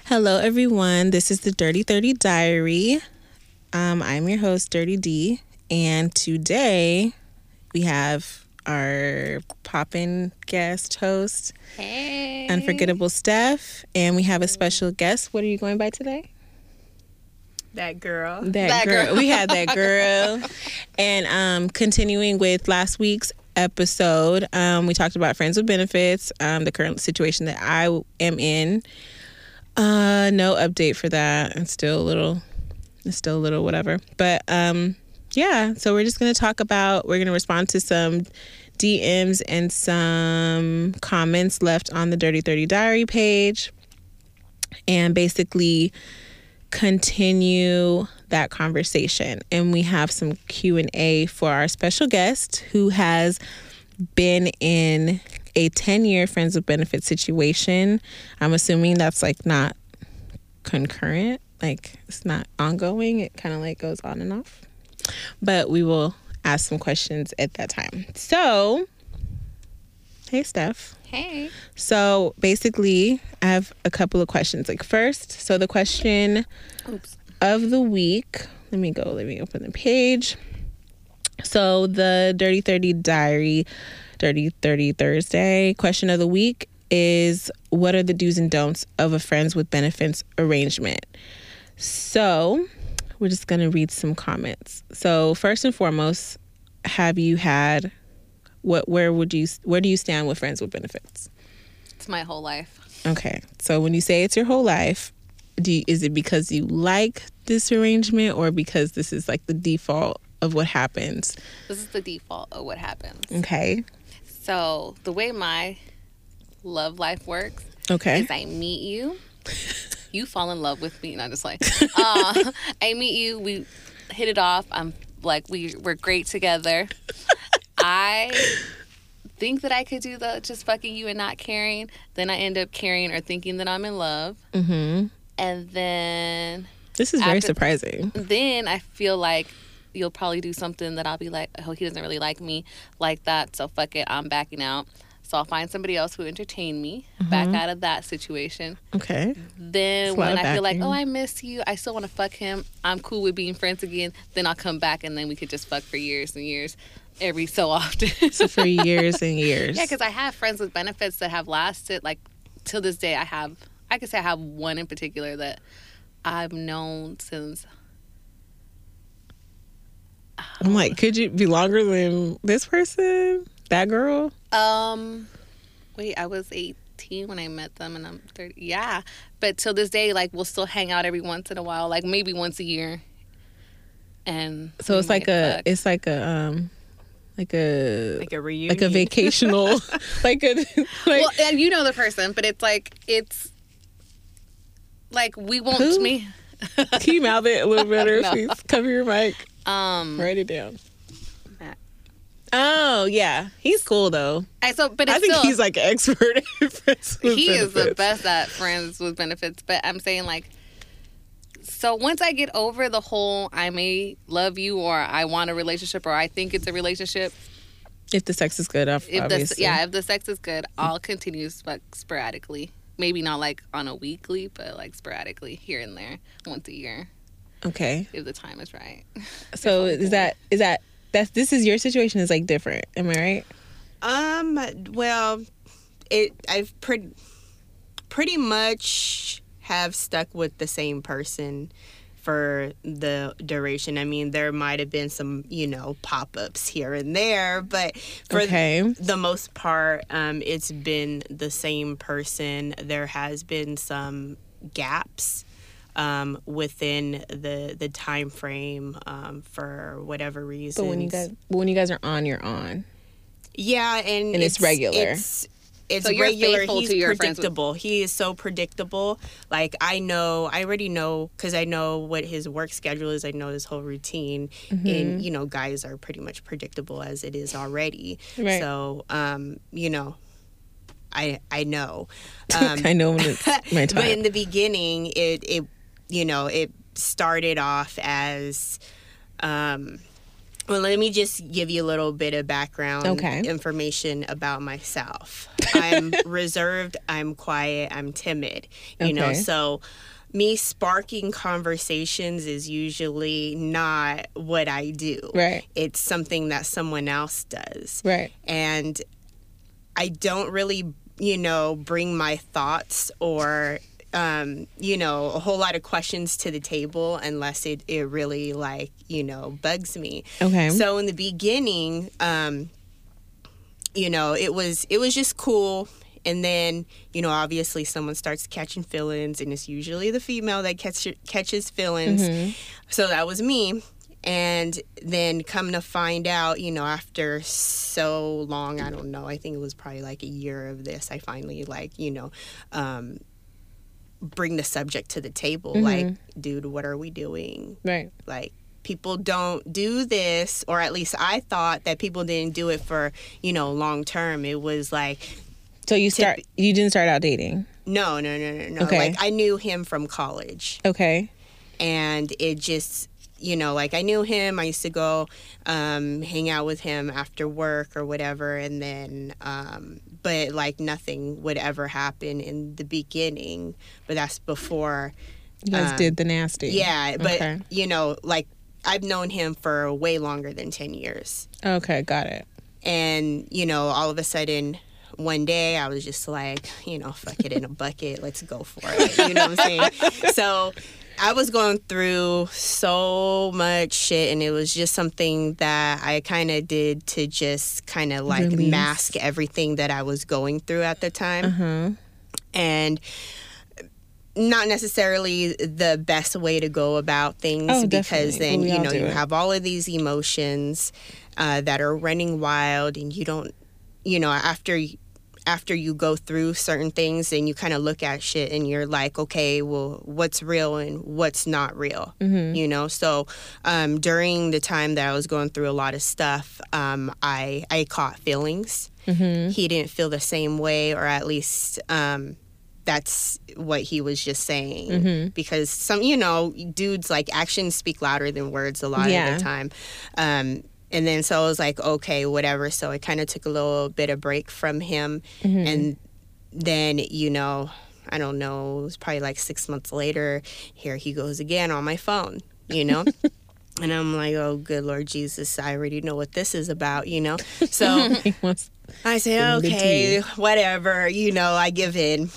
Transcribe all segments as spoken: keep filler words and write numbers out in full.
Hello, everyone. This is the Dirty thirty Diary. Um, I'm your host, Dirty D, and today we have our poppin' guest host, Hey, Unforgettable Steph, and we have a special guest. What are you going by today? That girl. That, That girl. girl. We had that girl. And um, continuing with last week's episode, um, we talked about friends with benefits, um, the current situation that I am in. Uh, no update for that. It's still a little, it's still a little whatever. But um, yeah, so we're just going to talk about, we're going to respond to some D Ms and some comments left on the Dirty thirty Diary page. And basically continue that conversation. And we have some Q and A for our special guest who has been in a ten-year friends with benefits situation. I'm assuming that's like not concurrent, like it's not ongoing. It kind of like goes on and off. But we will ask some questions at that time. So, hey, Steph. hey. So basically, I have a couple of questions. Like first, so the question Oops. of the week. Let me go. Let me open the page. So the Dirty thirty Diary, Dirty thirty Thursday question of the week is, what are the do's and don'ts of a friends with benefits arrangement? So we're just going to read some comments. So first and foremost, have you had, what, where would you, where do you stand with friends with benefits? It's my whole life. Okay. So when you say it's your whole life, do you, is it because you like this arrangement or because this is like the default of what happens? This is the default of what happens. Okay. So the way my love life works Okay. is I meet you, you fall in love with me, and I'm just like, uh, I meet you, we hit it off. I'm like, we we're great together. I think that I could do the just fucking you and not caring. Then I end up caring or thinking that I'm in love. Mm-hmm. And then This is very After- surprising. then I feel like you'll probably do something that I'll be like, oh, he doesn't really like me like that, so fuck it, I'm backing out. So I'll find somebody else who entertain me, back out of that situation. Okay. Then It's a lot when of I feel like, backing. oh, I miss you, I still want to fuck him, I'm cool with being friends again, then I'll come back and then we could just fuck for years and years, every so often. So for years and years. Yeah, because I have friends with benefits that have lasted, like, till this day I have, I could say I have one in particular that I've known since... I'm like, could you be longer than this person? That girl? Um, wait, I was eighteen when I met them, and I'm thirty. Yeah, but till this day, like, we'll still hang out every once in a while, like maybe once a year. And So we it's like might a, fuck. it's like a, um, like a, Like a reunion. like a vacational, like a, like, well, and you know the person, but it's like it's like we won't Who? me. can you mouth it a little better, No. please? Cover your mic. Um, Write it down. Matt. Oh, yeah. He's cool, though. I so, but it's I think still, he's like an expert at friends with he is the benefits. best at friends with benefits. But I'm saying, like, so once I get over the whole I may love you or I want a relationship or I think it's a relationship, If the sex is good, ob- if the obviously. yeah, if the sex is good, I'll continue sp- sporadically. Maybe not like on a weekly, but like sporadically here and there, once a year, Okay. if the time is right. So is that is that that's this is your situation is like different? Am I right? Um. Well, it I've pretty pretty much have stuck with the same person for the duration. I mean, there might have been some, you know, pop-ups here and there, but for Okay. the most part, um, it's been the same person. There has been some gaps um, within the the time frame um, for whatever reason. But when you guys but when you guys are on, you're on. Yeah, and, And it's regular. It's, it's So you're regular. faithful He's to your friends with- predictable. He is so predictable. Like, I know, I already know, because I know what his work schedule is. I know his whole routine. Mm-hmm. And, you know, guys are pretty much predictable as it is already. Right. So, um, you know, I I know. Um, I know when it's my but in time. the beginning, it, it you know, it started off as... Um, Well, let me just give you a little bit of background Okay. information about myself. I'm reserved, I'm quiet, I'm timid, you know, Okay. so me sparking conversations is usually not what I do. Right. It's something that someone else does. Right. And I don't really, you know, bring my thoughts or um, you know, a whole lot of questions to the table unless it, it really, like, you know, bugs me. Okay. So in the beginning, um, you know, it was it was just cool. And then, you know, obviously someone starts catching feelings, and it's usually the female that catch, catches feelings. Mm-hmm. So that was me. And then come to find out, you know, after so long, I don't know, I think it was probably like a year of this, I finally, like, you know, um, bring the subject to the table. Mm-hmm. Like, dude, what are we doing? Right. Like, people don't do this, or at least I thought that people didn't do it for, you know, long term. It was like, So you start. You didn't start out dating. no, no, no, no, no. Okay. Like, I knew him from college, Okay. and it just, you know, like, I knew him. I used to go um, hang out with him after work or whatever, and then, um, but like nothing would ever happen in the beginning. But that's before. You guys Um, did the nasty. Yeah, but Okay. you know, like, I've known him for way longer than ten years. Okay. Got it. And, you know, all of a sudden, one day I was just like, you know, fuck it in a bucket. Let's go for it. You know what I'm saying? So I was going through so much shit, and it was just something that I kind of did to just kind of like Release. mask everything that I was going through at the time. Uh-huh. And not necessarily the best way to go about things, Oh, because definitely. then, We you all know, do you it. have all of these emotions uh, that are running wild, and you don't, you know, after after you go through certain things, and you kind of look at shit and you're like, okay, well, what's real and what's not real, Mm-hmm. you know? So um, during the time that I was going through a lot of stuff, um, I, I caught feelings. Mm-hmm. He didn't feel the same way, or at least um, that's what he was just saying. Mm-hmm. Because some, you know, dudes, like, actions speak louder than words a lot Yeah. of the time. Um, and then so I was like, okay, whatever. So I kind of took a little bit of break from him. Mm-hmm. And then, you know, I don't know, it was probably like six months later, here he goes again on my phone, you know? And I'm like, oh, good Lord Jesus, I already know what this is about, you know? So He wants- I say, Give me the okay, whatever, you know, I give in.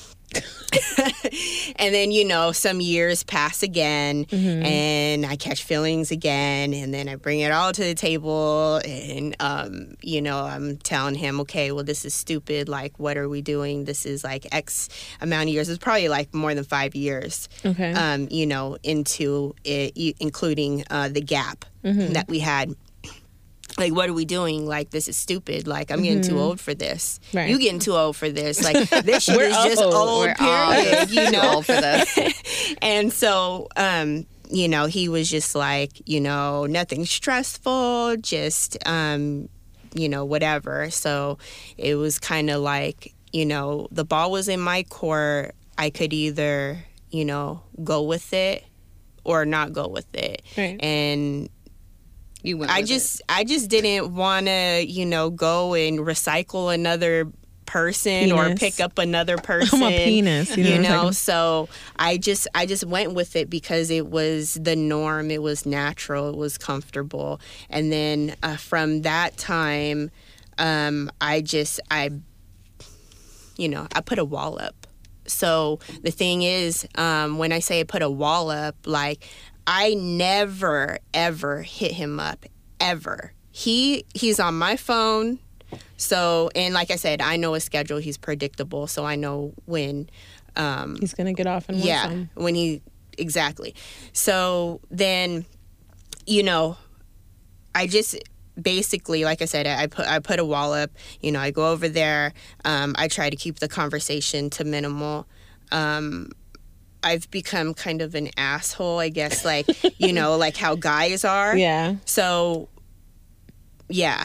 And then, you know, some years pass again, Mm-hmm. and I catch feelings again, and then I bring it all to the table, and, um, you know, I'm telling him, okay, well, this is stupid. Like, what are we doing? This is like X amount of years. It's probably like more than five years, Okay. um, you know, into it, y- including uh, the gap Mm-hmm. that we had. Like, what are we doing? Like, this is stupid. Like, I'm getting too old for this. Mm-hmm. Right. You getting too old for this. Like, this shit We're is just old. old, We're all period. You too know? old for this. And so, um, you know, he was just like, you know, nothing stressful, just, um, you know, whatever. So it was kind of like, you know, the ball was in my court. I could either, you know, go with it or not go with it. Right. And You went I with just I just didn't want to, you know, go and recycle another person or Penis. pick up another person. I'm a penis. You know, You it's know, like- so I just I just went with it because it was the norm. It was natural. It was comfortable. And then uh, from that time, um, I just I, you know, I put a wall up. So the thing is, um, when I say I put a wall up, like, I never ever hit him up, ever. He he's on my phone. So, and like I said, I know his schedule. He's predictable, so I know when. Um, He's gonna get off and want yeah, some. when he exactly. So then, you know, I just basically, like I said, I put I put a wall up. You know, I go over there. Um, I try to keep the conversation to minimal. Um, I've become kind of an asshole, I guess, like, you know, like how guys are. Yeah. So, yeah,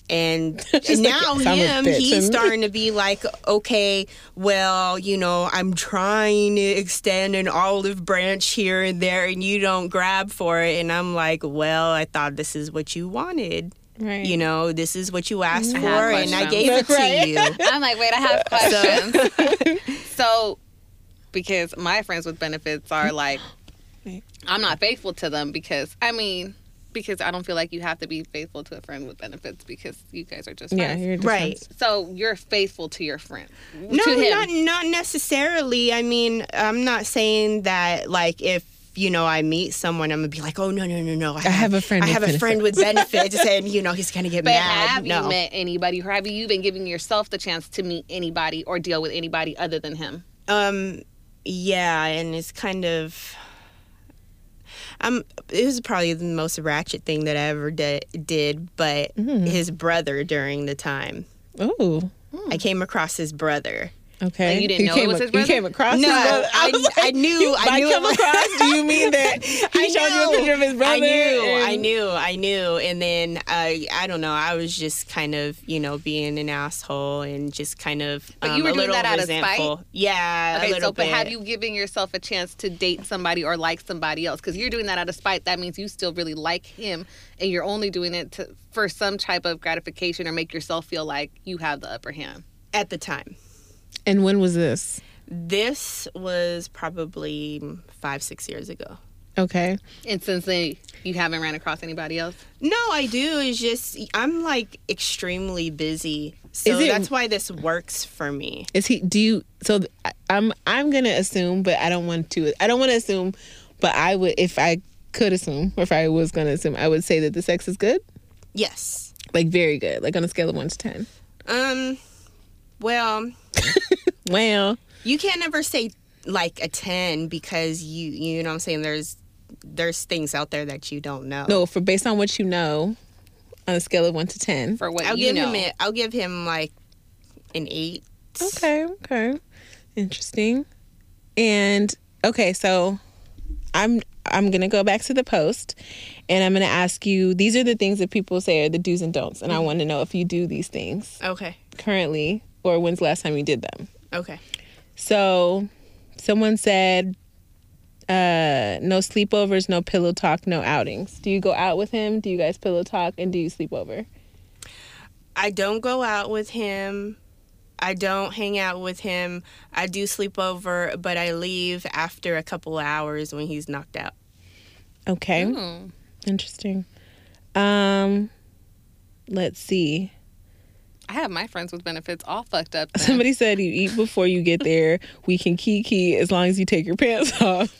And Just now like, I'm a him, bitch. he's starting to be like, okay, well, you know, I'm trying to extend an olive branch here and there, and you don't grab for it. And I'm like, well, I thought this is what you wanted. Right. You know, this is what you asked I for, have and I questions. gave it Right. to you. I'm like, wait, I have questions. So, because my friends with benefits are like, I'm not faithful to them because, I mean, because I don't feel like you have to be faithful to a friend with benefits because you guys are just Yeah, friends. you're just Right. friends. So you're faithful to your friend. No, to him. not not necessarily. I mean, I'm not saying that like if you know I meet someone, I'm gonna be like, oh no no no no, I, have a friend I with have a friend with benefits, and you know he's gonna get But mad. have No, you met anybody, or have you been giving yourself the chance to meet anybody or deal with anybody other than him? um, yeah, and it's kind of. Um, it was probably the most ratchet thing that I ever did, did but Mm. his brother during the time. Oh, I came across his brother. okay. Like, you didn't know it came was a- his brother? You came across No, his brother? I- was I knew- You, I by knew come it was- across, do you mean that he I showed you a knew. picture of his brother? I knew, and- I knew, I knew. And then I, I don't know. I was just kind of, you know, being an asshole and just kind of But um, you were a doing little that out of spite? resentful. Yeah, a Okay, little so but bit. have you given yourself a chance to date somebody or like somebody else? Because you're doing that out of spite. That means you still really like him, and you're only doing it to, for some type of gratification or make yourself feel like you have the upper hand. At the time, And when was this? this was probably five, six years ago. Okay. And since then, you haven't ran across anybody else? No, I do. It's just I'm like extremely busy, so Is it- that's why this works for me. Is he? Do you? So th- I- I'm. I'm gonna assume, but I don't want to. I don't want to assume, but I would, if I could assume, or if I was gonna assume, I would say that the sex is good, Yes. like very good, like on a scale of one to ten. Um. Well, Well, you can't ever say like a ten because you you know what I'm saying there's there's things out there that you don't know. no, for based on what you know, on a scale of one to ten. For what I'll you give know. him a, I'll give him like an eight. Okay, okay. Interesting. And okay, so I'm I'm gonna go back to the post and I'm gonna ask you, these are the things that people say are the do's and don'ts, and I want to know if you do these things Okay. currently or when's the last time you did them. Okay. So someone said uh no sleepovers, no pillow talk, no outings. Do you go out with him? Do you guys pillow talk, and do you sleep over? I don't go out with him. I don't hang out with him. I do sleep over, but I leave after a couple of hours when he's knocked out. Okay. Hmm. Interesting. Um let's see. I have my friends with benefits all fucked up. then. Somebody said you eat before you get there. We can kiki as long as you take your pants off.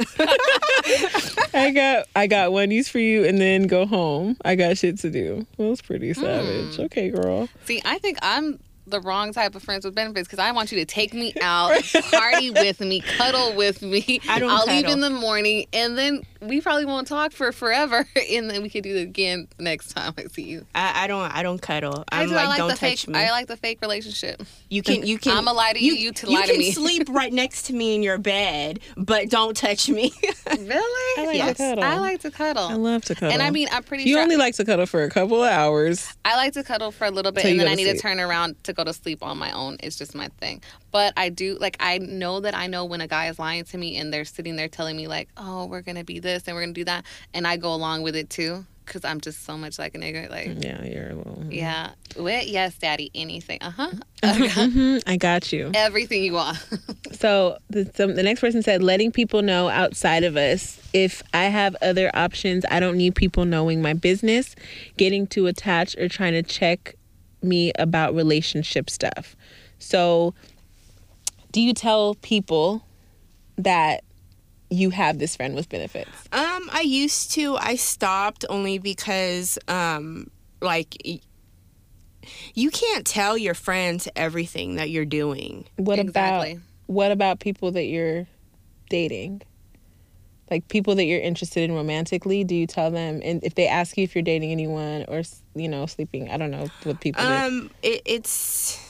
I got I got Wendy's for you and then go home. I got shit to do. Well, it's pretty savage. Okay, girl. See, I think I'm the wrong type of friends with benefits because I want you to take me out, party with me, cuddle with me. I don't I'll leave cuddle. in the morning, and then we probably won't talk for forever, and then we can do it again next time I see you. I, I don't I don't cuddle. I I'm do. like, I like don't the touch fake. me. I like the fake relationship. You can you can I'ma lie to you, you to lie to can me. sleep right next to me in your bed, but don't touch me. Really? I like Yes. to cuddle. I like to cuddle. I love to cuddle. And I mean, I'm pretty you sure only like to cuddle for a couple of hours. I like to cuddle for a little bit, Till and you then go I to need to sleep. turn around to go to sleep on my own. It's just my thing. But I do, like, I know that I know when a guy is lying to me and they're sitting there telling me, like, oh, we're going to be this and we're going to do that. And I go along with it, too, because I'm just so much like a nigga. Like, Yeah, you're a little. yeah. Wait, yes, daddy, anything. Uh-huh. Mhm, I got you. Everything you want. So the, some, the next person said, letting people know outside of us. If I have other options, I don't need people knowing my business, getting too attached, or trying to check me about relationship stuff. So do you tell people that you have this friend with benefits? Um, I used to. I stopped only because, um, like, y- you can't tell your friends everything that you're doing. What Exactly. about what about people that you're dating? Like people that you're interested in romantically, do you tell them? And if they ask you if you're dating anyone or, you know, sleeping, I don't know what people do. Um, it, it's.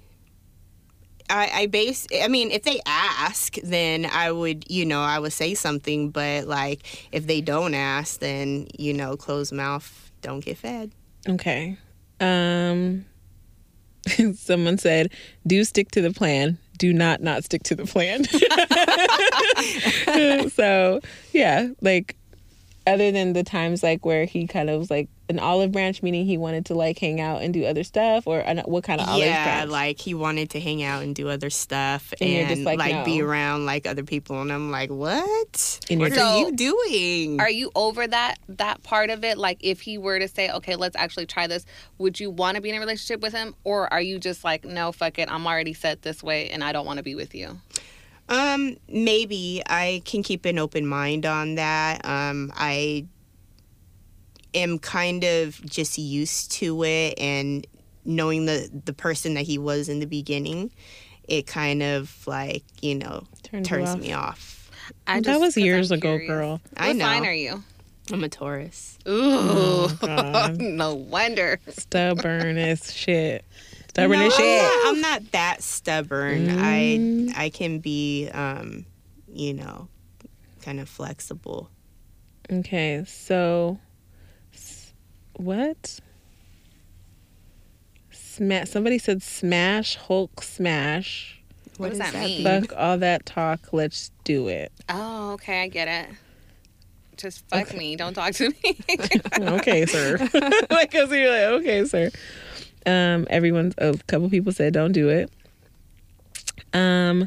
I, I base. I mean, if they ask, then I would, you know, I would say something. But like, if they don't ask, then you know, closed mouth don't get fed. Okay. Um, someone said, "Do stick to the plan. Do not not stick to the plan." So yeah, like other than the times like where he kind of was like an olive branch, meaning he wanted to like hang out and do other stuff, or uh, what kind of olive Yeah, branch? like he wanted to hang out and do other stuff And and, you're just like, like be no. around like other people, and I'm like, what? And What you're are just- you doing? Are you over that that part of it? Like, if he were to say, okay, let's actually try this, would you want to be in a relationship with him? Or are you just like, no, fuck it, I'm already set this way and I don't want to be with you? Um, maybe I can keep an open mind on that. Um, I am kind of just used to it, and knowing the the person that he was in the beginning, it kind of like, you know, Turns you turns off. me off. I That just- was 'cause I'm years ago, curious. girl. I What know. sign are you? I'm a Taurus. Ooh, God. no wonder. Stubborn as shit. Stubborn No, as I'm shit. not, I'm not that stubborn. Mm. I I can be, um, you know, kind of flexible. Okay, so s- what? Sma- Somebody said smash Hulk smash. What does that mean? Fuck all that talk. Let's do it. Oh, okay, I get it. Just fuck me. Don't talk to me. Okay, sir. Like, cause you're like, okay, sir. Um, everyone, a couple people said don't do it. Um,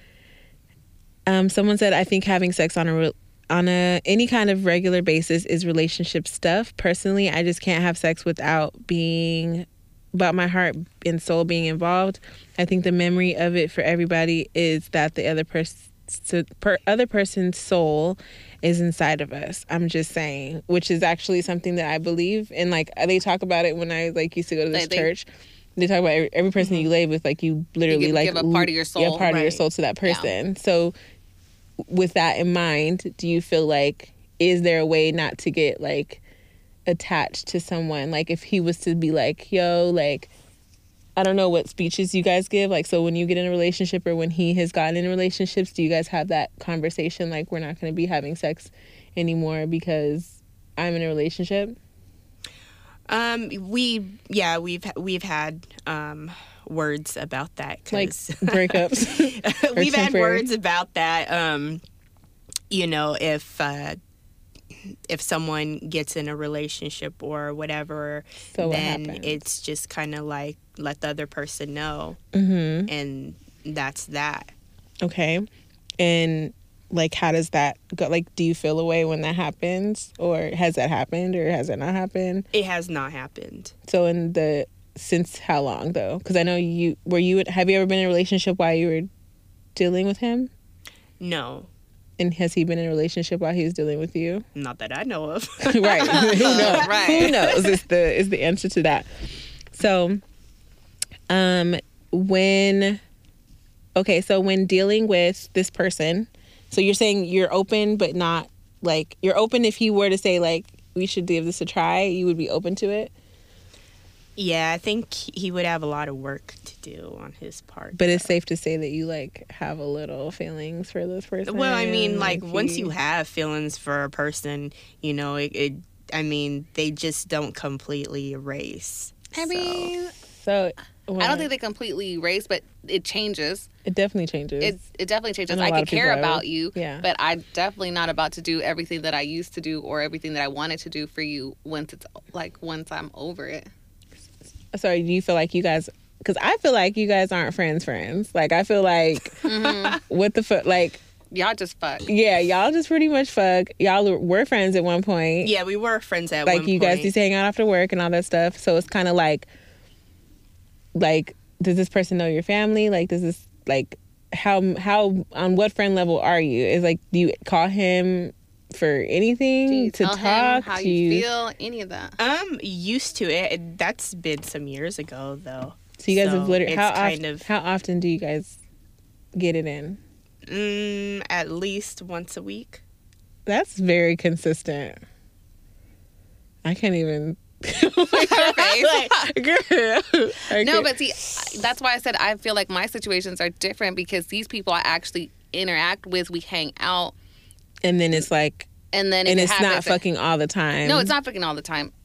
um, someone said I think having sex on a re- on a any kind of regular basis is relationship stuff. Personally, I just can't have sex without being about my heart and soul being involved. I think the memory of it for everybody is that the other person, per other person's soul is inside of us. I'm just saying, which is actually something that I believe. And like they talk about it when I like used to go to this They- they- church. They talk about every, every person you lay with, like you literally give- like give a part of your Yeah, soul. part of your Right. soul to that person. So with that in mind, do you feel like, is there a way not to get like attached to someone? Like if he was to be like, yo, like, I don't know what speeches you guys give. Like, so when you get in a relationship or when he has gotten in relationships, do you guys have that conversation? Like, we're not going to be having sex anymore because I'm in a relationship. Um, we yeah we've we've had um words about that. Like 'cause breakups. we've had temporary. words about that. Um, you know, if uh, if someone gets in a relationship or whatever, So what then happens? it's just kind of like let the other person know, Mm-hmm. and that's that. Okay. And like, how does that go? Like, do you feel a way when that happens, or has that happened, or has it not happened? It has not happened. So in the, since how long though? Because I know you, were you, have you ever been in a relationship while you were dealing with him? No, And has he been in a relationship while he was dealing with you? not that I know of. Right. Who knows? Right. Who knows is the is the answer to that. So um when okay, so when dealing with this person, so you're saying you're open but not like, you're open if he were to say like we should give this a try, you would be open to it? Yeah, I think he would have a lot of work to do on his part. But it's safe to say that you like have a little feelings for this person. Well, I mean, like once you you have feelings for a person, you know, it. it I mean, they just don't completely erase. I So, mean, So I don't think they completely erase, but it changes. it definitely changes. It it definitely changes. I know a I lot could of people care that about would- you, yeah. but I'm definitely not about to do everything that I used to do or everything that I wanted to do for you once it's like once I'm over it. Sorry, do you feel like you guys, because I feel like you guys aren't friends friends. Like, I feel like, what the fuck, like, Y'all just fuck. yeah, y'all just pretty much fuck. Y'all were friends at one point. yeah, we were friends at Like, one you point. guys used to hang out after work and all that stuff. So it's kind of like, like, does this person know your family? Like, does this, like, how, how, on what friend level are you? Is like, do you call him for anything Do you to tell talk? him how Do you feel? Any of that? Um, used to it. That's been some years ago, though. So you guys So have literally, it's how, kind oft, of- how often do you guys get it in? Mm, at least once a week. That's very consistent. I can't even. face. Like, girl. I No, can't- but see, that's why I said I feel like my situations are different because these people I actually interact with, we hang out, and then it's like, and then if and it it's not happens- fucking all the time. No, it's not fucking all the time.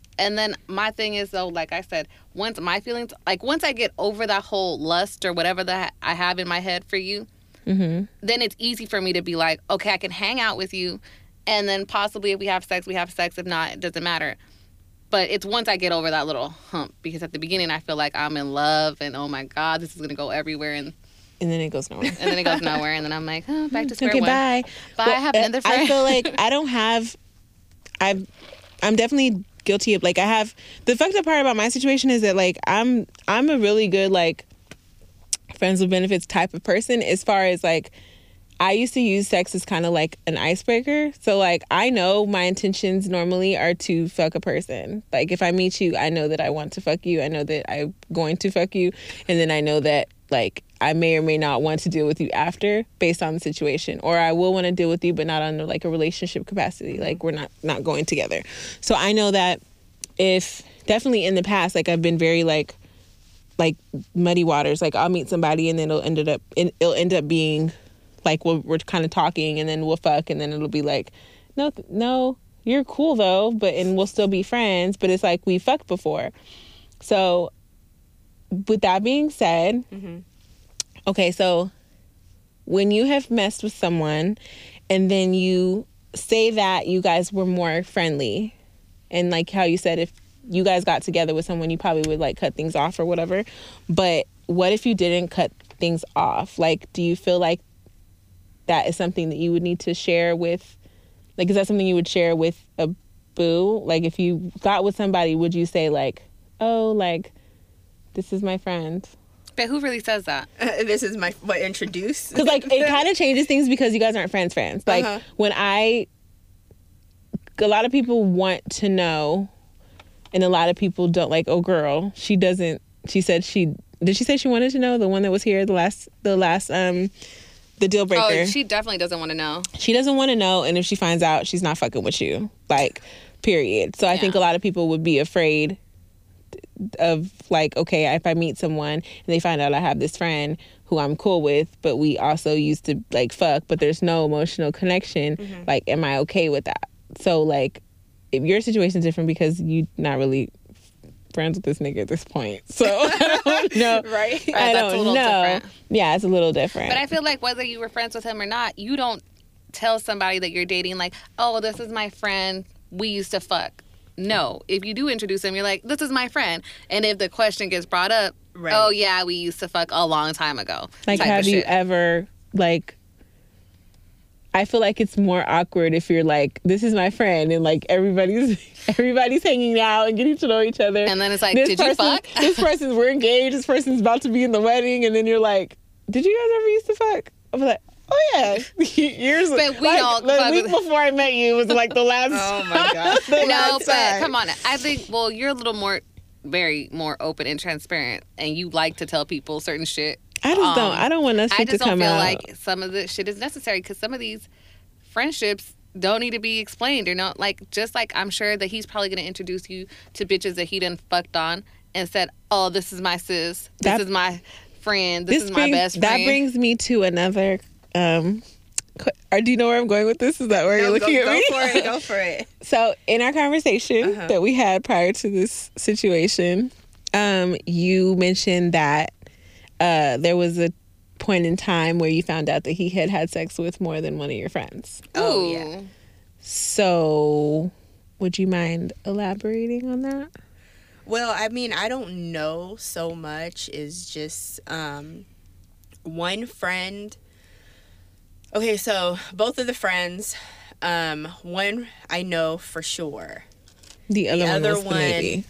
And then my thing is, though, like I said, once my feelings, like once I get over that whole lust or whatever that I have in my head for you, Mm-hmm. then it's easy for me to be like, okay, I can hang out with you. And then possibly if we have sex, we have sex. If not, it doesn't matter. But it's once I get over that little hump. Because at the beginning, I feel like I'm in love. And, oh, my God, this is going to go everywhere. And And then it goes nowhere. and then it goes nowhere. And then I'm like, oh, back to square Okay, one. bye. Bye, Well, I have uh, another friend. I feel like I don't have. I've. I'm definitely guilty of like I have. The fucked up part about my situation is that like I'm. I'm a really good like friends with benefits type of person as far as like. I used to use sex as kind of like an icebreaker. So like I know my intentions normally are to fuck a person. Like if I meet you, I know that I want to fuck you. I know that I'm going to fuck you. And then I know that like I may or may not want to deal with you after based on the situation. Or I will want to deal with you, but not under like a relationship capacity. Like we're not, not going together. So I know that if definitely in the past, like I've been very like, like muddy waters. Like I'll meet somebody and then it'll end up, it'll end up being like we're, we're kind of talking and then we'll fuck and then it'll be like, no, no, you're cool though, but and we'll still be friends. But it's like we fucked before. So with that being said, Mm-hmm. okay, so when you have messed with someone and then you say that you guys were more friendly and like how you said if you guys got together with someone, you probably would like cut things off or whatever. But what if you didn't cut things off? Like, do you feel like that is something that you would need to share with, like, is that something you would share with a boo? Like, if you got with somebody, would you say, like, oh, like, this is my friend? But who really says that? Uh, this is my what introduce. Because, like, it kind of changes things because you guys aren't friends friends. Like, Uh-huh. when I, a lot of people want to know, and a lot of people don't, like, oh, girl, she doesn't, she said she, did she say she wanted to know? The one that was here, the last, the last, um... the deal breaker. Oh, she definitely doesn't want to know. She doesn't want to know, and if she finds out, she's not fucking with you. Like, period. So I Yeah. think a lot of people would be afraid of, like, okay, if I meet someone and they find out I have this friend who I'm cool with, but we also used to, like, fuck, but there's no emotional connection, Mm-hmm. like, am I okay with that? So, like, if your situation's different because you're not really friends with this nigga at this point. So, I don't know. Right? I Right, that's a don't little know. different. Yeah, it's a little different. But I feel like whether you were friends with him or not, you don't tell somebody that you're dating like, oh, this is my friend. We used to fuck. No. If you do introduce him, you're like, this is my friend. And if the question gets brought up, Right. oh, yeah, we used to fuck a long time ago. Like, type of have you shit. ever, like, I feel like it's more awkward if you're like, this is my friend, and like everybody's everybody's hanging out and getting to know each other. And then it's like, This did you person- fuck? This person's, we're engaged, this person's about to be in the wedding, and then you're like, did you guys ever used to fuck? I'm like, oh yeah. Years But we like, don't the fuck week with- before I met you was like the last Oh my God. the No, last but time. come on. I think, well, you're a little more, very more open and transparent, and you like to tell people certain shit. I just Um, don't I don't want us I shit to just don't come feel out. like some of the shit is necessary because some of these friendships don't need to be explained or not. Like, just like I'm sure that he's probably going to introduce you to bitches that he done fucked on and said, oh, this is my sis. This That- is my friend. This, is my brings, best friend. That brings me to another um qu- or do you know where I'm going with this? Is that where you're No, looking go, at go me? for it. Go for it. So in our conversation Uh-huh. that we had prior to this situation, um, you mentioned that uh, there was a point in time where you found out that he had had sex with more than one of your friends. Oh, Ooh. yeah. So would you mind elaborating on that? Well, I mean, I don't know so much. Is just um, one friend. Okay, so both of the friends, um, one I know for sure. The other one other was the one- maybe.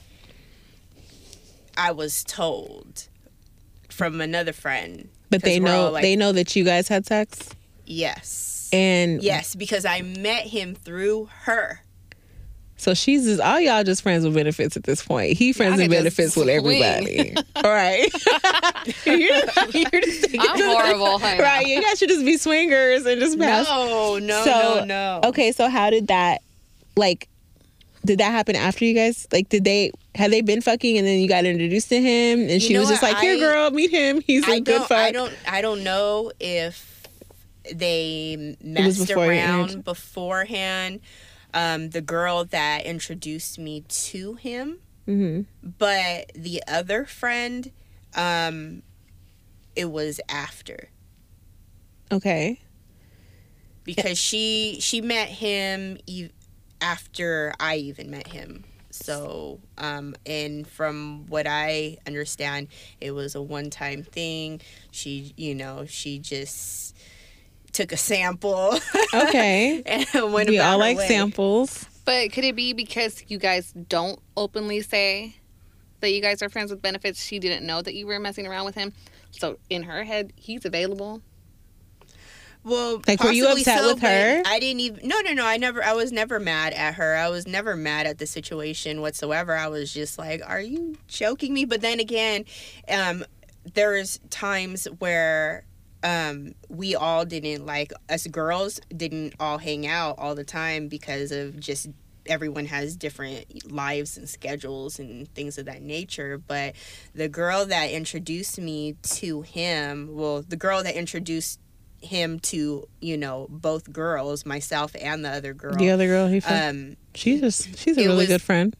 I was told from another friend. But 'cause they we're know all, like, they know that you guys had sex? Yes. And Yes, because I met him through her. so she's just all y'all just friends with benefits at this point. He friends Y'all and can just benefits with swing. everybody. All right. you're, you're just taking I'm horrible. honey. Right, you guys should just be swingers and just pass. No, no, So, no, no. Okay, so how did that, like, did that happen after you guys, like, did they, had they been fucking and then you got introduced to him and she know was just what? like, here, I- girl, meet him. He's a I good don't, fuck. I don't. I don't know if they was messed before you around entered. beforehand. um, the girl that introduced me to him. Mm-hmm. But the other friend, um, it was after. Okay. Because she she met him e- after I even met him. So, um, and from what I understand, it was a one-time thing. She, you know, she just took a sample. Okay. And went We about all her like way. samples. But could it be because you guys don't openly say that you guys are friends with benefits? She didn't know that you were messing around with him. So in her head, he's available. Well, Like, were you possibly upset so, with her? but I didn't even. No, no, no. I never. I was never mad at her. I was never mad at the situation whatsoever. I was just like, "Are you joking me?" But then again, um, there's times where um we all didn't, like, us girls didn't all hang out all the time because of just everyone has different lives and schedules and things of that nature. But the girl that introduced me to him, well, the girl that introduced him to, you know, both girls, myself and the other girl. The other girl he found. Um, she's just she's a it really was- good friend.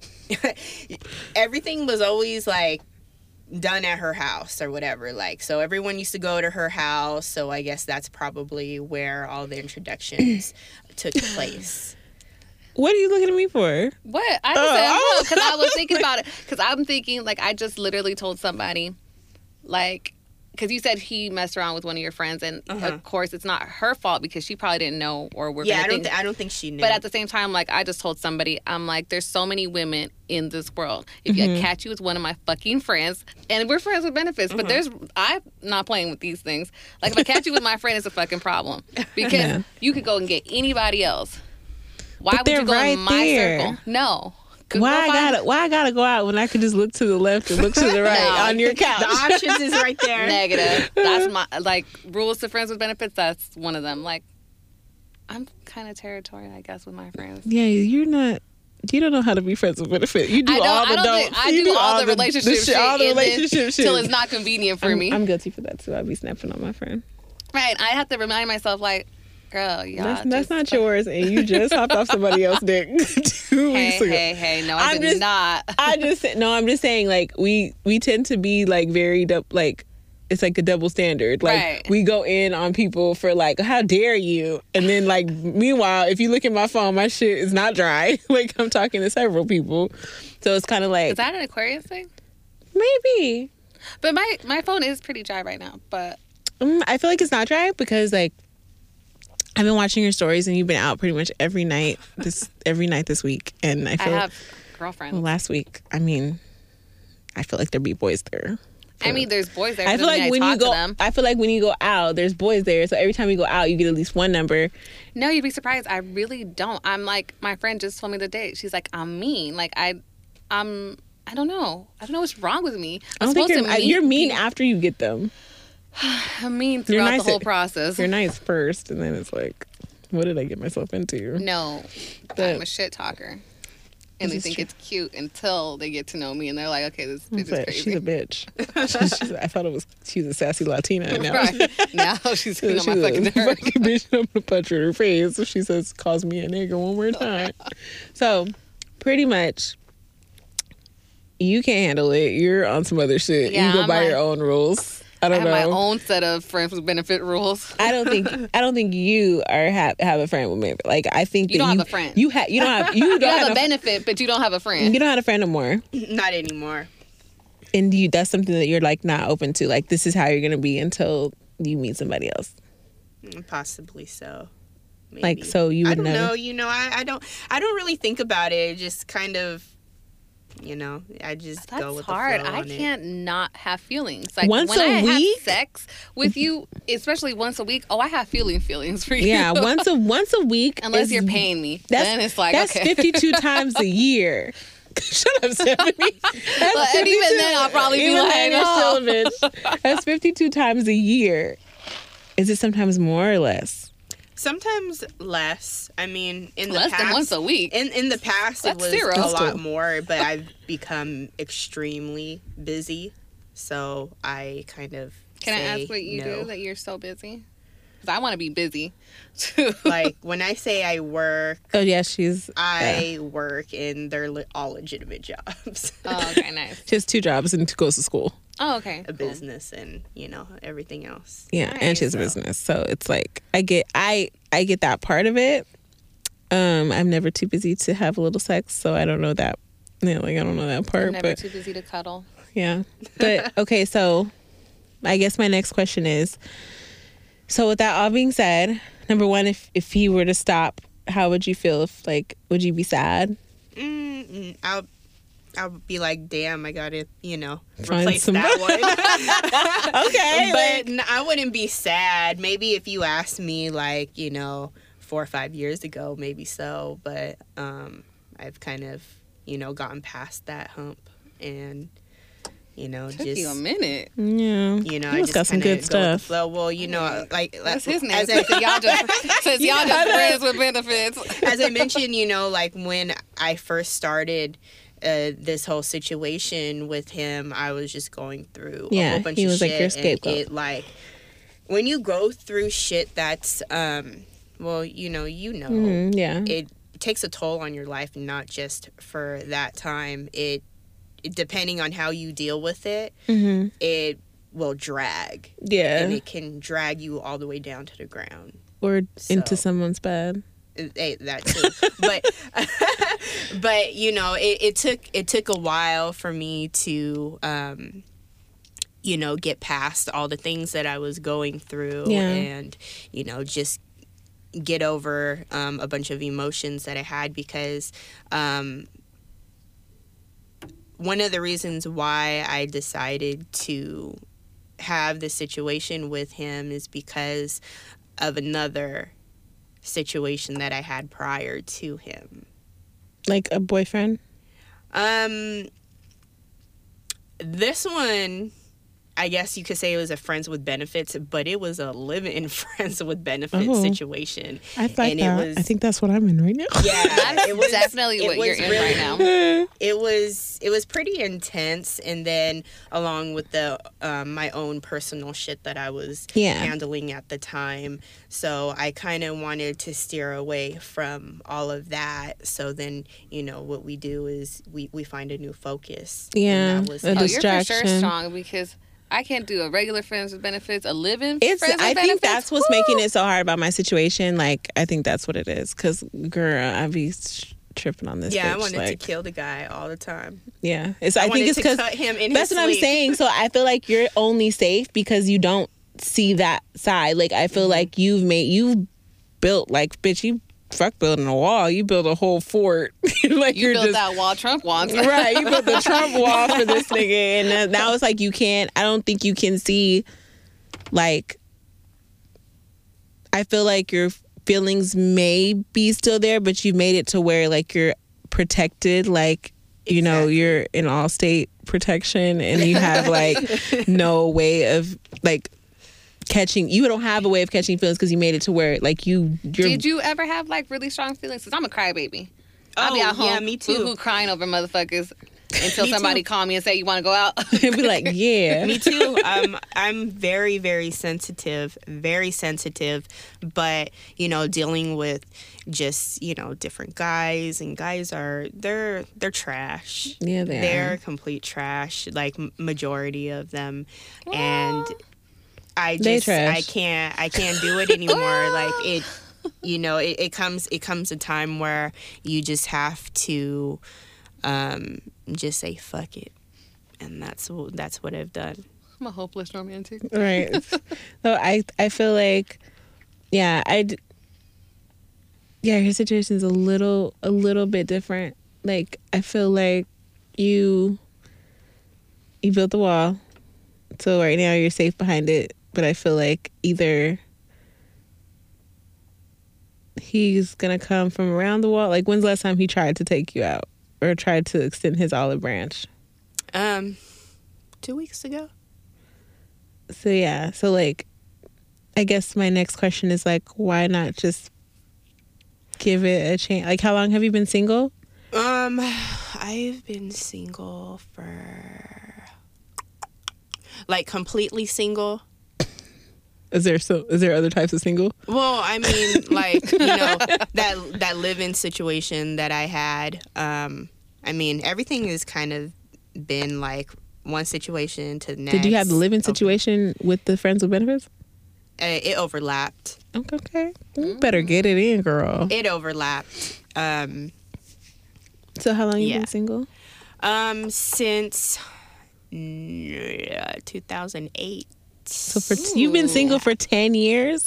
everything was always like done at her house or whatever. Like, so everyone used to go to her house. So I guess that's probably where all the introductions took place. What are you looking at me for? What? I just Oh, said, I because I was thinking about it. Because I'm thinking, like, I just literally told somebody, like, because you said he messed around with one of your friends, and Uh-huh. of course it's not her fault because she probably didn't know or were Yeah, gonna I don't. think. Th- I don't think she knew. But at the same time, like, I just told somebody, I'm like, there's so many women in this world. If you Mm-hmm. catch you with one of my fucking friends, and we're friends with benefits, but there's, I'm not playing with these things. Like, if I catch you with my friend, it's a fucking problem because Yeah. you could go and get anybody else. Why But would you they're go right in my there. circle? No. Go Why I find- gotta why I gotta go out when I could just look to the left and look to the right No. on your couch? the options is right there. Negative. That's my, like, rules to friends with benefits. That's one of them. Like, I'm kind of territorial, I guess, with my friends. Yeah, you're not. You don't know how to be friends with benefit. You do I don't, all the I don't don't. think, I you do, all the the relationship shit, shit, all the and then relationship shit. till it's not convenient for I'm, me. I'm guilty for that too. I be snapping on my friend. Right. I have to remind myself, like, girl, y'all. That's, that's just- not yours, and you just hopped off somebody else's dick two Hey, weeks ago. hey, hey. No, I I'm did just- not. I just no, I'm just saying, like, we we tend to be like very dou- like it's like a double standard. Like, Right. we go in on people for like, how dare you, and then like meanwhile, if you look at my phone, my shit is not dry. Like, I'm talking to several people, so it's kind of like Is that an Aquarius thing? maybe. But my, my phone is pretty dry right now. But Mm, I feel like it's not dry because like I've been watching your stories and you've been out pretty much every night this every night this week, and I I feel have girlfriends. well, last week. I mean, I feel like there be boys there. I mean, there's boys there. I feel like when I you talk go, to them. I feel like when you go out, there's boys there. So every time you go out, you get at least one number. No, you'd be surprised. I really don't. I'm like, my friend just told me the day. She's like, I'm mean. Like, I, I'm, I don't know. I don't know what's wrong with me. I I'm don't think supposed you're, to meet you're mean people. after you get them. I'm mean You're throughout nice the whole at- process. You're nice first, and then it's like, what did I get myself into? No, But- I'm a shit talker. And This they is think true. it's cute until they get to know me and they're like, okay, this bitch It's is like, crazy. she's a bitch. she's, she's, I thought it was she was a sassy Latina. Now, Right. Now she's getting on my she's fucking a nerves. fucking bitch. I'm gonna punch her in her face if she says calls me a nigga one more time. So, pretty much, you can't handle it. You're on some other shit. Yeah, you go I'm by like- your own rules. I I don't have know. my own set of friends with benefit rules. I don't think I don't think you are have have a friend with me. Like, I think You that don't you have a friend. You have you don't have you don't You have have a a, benefit, but you don't have a friend. you don't have a friend no more. Not anymore. And you that's something that you're like not open to. Like, this is how you're gonna be until you meet somebody else. Mm, Possibly so. Maybe. Like, so you I would don't never. know. You know, I, I don't. I don't really think about it. It just kind of, you know, I just go That's with hard. the flow I on it. can't not have feelings. Like, Once when a I week? have sex with you, especially once a week, oh, I have feeling feelings for you. Yeah, once a once a week. Unless is- you're paying me, That's then it's like that's okay. fifty-two times a year. Shut up, Stephanie. That's But- and even then, I'll probably be Even like, then, you're oh. still a bitch. That's fifty-two times a year. Is it sometimes more or less? Sometimes less. I mean, in the Less past, than once a week. In in the past, That's it was zero. a That's lot cool. more, but I've become extremely busy, so I kind of Can I say ask what you no. do that you're so busy? 'Cause I want to be busy. too. Like when I say I work, Oh yeah, she's I work and they're le- all legitimate jobs. Oh, okay, nice. she has two jobs and goes to school. Oh, okay. A cool. business and, you know, everything else. Yeah, and she has a so- business. So it's like I get I I get that part of it. Um, I'm never too busy to have a little sex, so I don't know that. Yeah, like I don't know that part. I'm never but too busy to cuddle. yeah, but okay. So I guess my next question is: so with that all being said, number one, if if he were to stop, how would you feel? If like, would you be sad? Mm-mm. I'll, I'll be like, damn, I gotta, you know, Find replace some- that one. Okay, But n- I wouldn't be sad. Maybe if you asked me, like, you know, four or five years ago, maybe so. But um, I've kind of, you know, gotten past that hump, and you know, Took just you a minute. yeah, you know, he I was just got some kinda good go with the stuff. flow. Well, you know, like That's like- his name. as I- Since y'all just, since y'all just friends with benefits. as I mentioned, you know, like when I first started uh, this whole situation with him, I was just going through a Yeah, whole bunch he of was, shit. like, your and scapegoat. It, like when you go through shit that's, um, well, you know, you know, Mhm, yeah, it takes a toll on your life, not just for that time. It, it depending on how you deal with it, hmm it will drag, yeah, and it can drag you all the way down to the ground. or into So- someone's bed. Eh, that too, but but you know, it, it took it took a while for me to um you know, get past all the things that I was going through, Yeah. and you know, just get over um, a bunch of emotions that I had, because um one of the reasons why I decided to have this situation with him is because of another situation that I had prior to him. Like a boyfriend. Um, this one, I guess you could say it was a friends with benefits, but it was a live-in friends with benefits Oh. situation. I like And it that. was- I think that's what I'm in right now. Yeah, That's it was definitely it what was you're in really- right now. It was it was pretty intense, and then along with the um, my own personal shit that I was Yeah. handling at the time, so I kind of wanted to steer away from all of that. So then, you know, what we do is we, we find a new focus. And Yeah, that was a Oh, how- you're for sure distraction. strong, because I can't do a regular friends with benefits, a living It's. friends with I benefits. think that's what's Woo! making it so hard about my situation. Like, I think that's what it is. Cause girl, I be sh- tripping on this. yeah, I bitch. wanted like, to kill the guy all the time. Yeah, it's. I, I, wanted think it's to because cut him in that's his what I'm sleep. saying. So I feel like you're only safe because you don't see that side. Like I feel Mm-hmm. like you've made you've built like bitch. You fuck building a wall. You built a whole fort. like You are built just that wall Trump wants. right. You built the Trump wall for this nigga, and then now it's like you can't. I don't think you can see. Like, I feel like your feelings may be still there, but you made it to where like you're protected. Like, you know, Exactly. you're in all state protection, and you have like no way of like catching. You don't have a way of catching feelings because you made it to where like you. You're, Did you ever have like really strong feelings? Because I'm a crybaby. I'll be Oh, at home, yeah, me too. boo-hoo crying over motherfuckers until Me somebody too. call me and say, you want to go out? be like, yeah, Me too. Um, I'm very, very sensitive, very sensitive. But you know, dealing with just you know different guys, and guys are they're they're trash. yeah, they They're are. complete trash. Like m- majority of them, and I They just trash. I can't I can't do it anymore. Like it, you know, it, it comes it comes a time where you just have to um, just say fuck it, and that's wh- that's what I've done. I'm a hopeless romantic. Right. So I I feel like yeah, I d- yeah, your situation's a little a little bit different. Like I feel like you you built the wall. So right now you're safe behind it, but I feel like either he's going to come from around the wall. Like when's the last time he tried to take you out or tried to extend his olive branch? Um, two weeks ago. So yeah, so like I guess my next question is like why not just give it a chance? Like how long have you been single? Um, I've been single for like completely single. Is there so? Is there other types of single? Well, I mean, like, you know, that that live-in situation that I had. Um, I mean, everything has kind of been like one situation to the next. Did you have the living situation with the friends with benefits? Uh, it overlapped. Okay, okay. You better get it in, girl. It overlapped. Um, So how long you yeah. been single? um, since uh, two thousand eight. So for t- you've been single for ten years,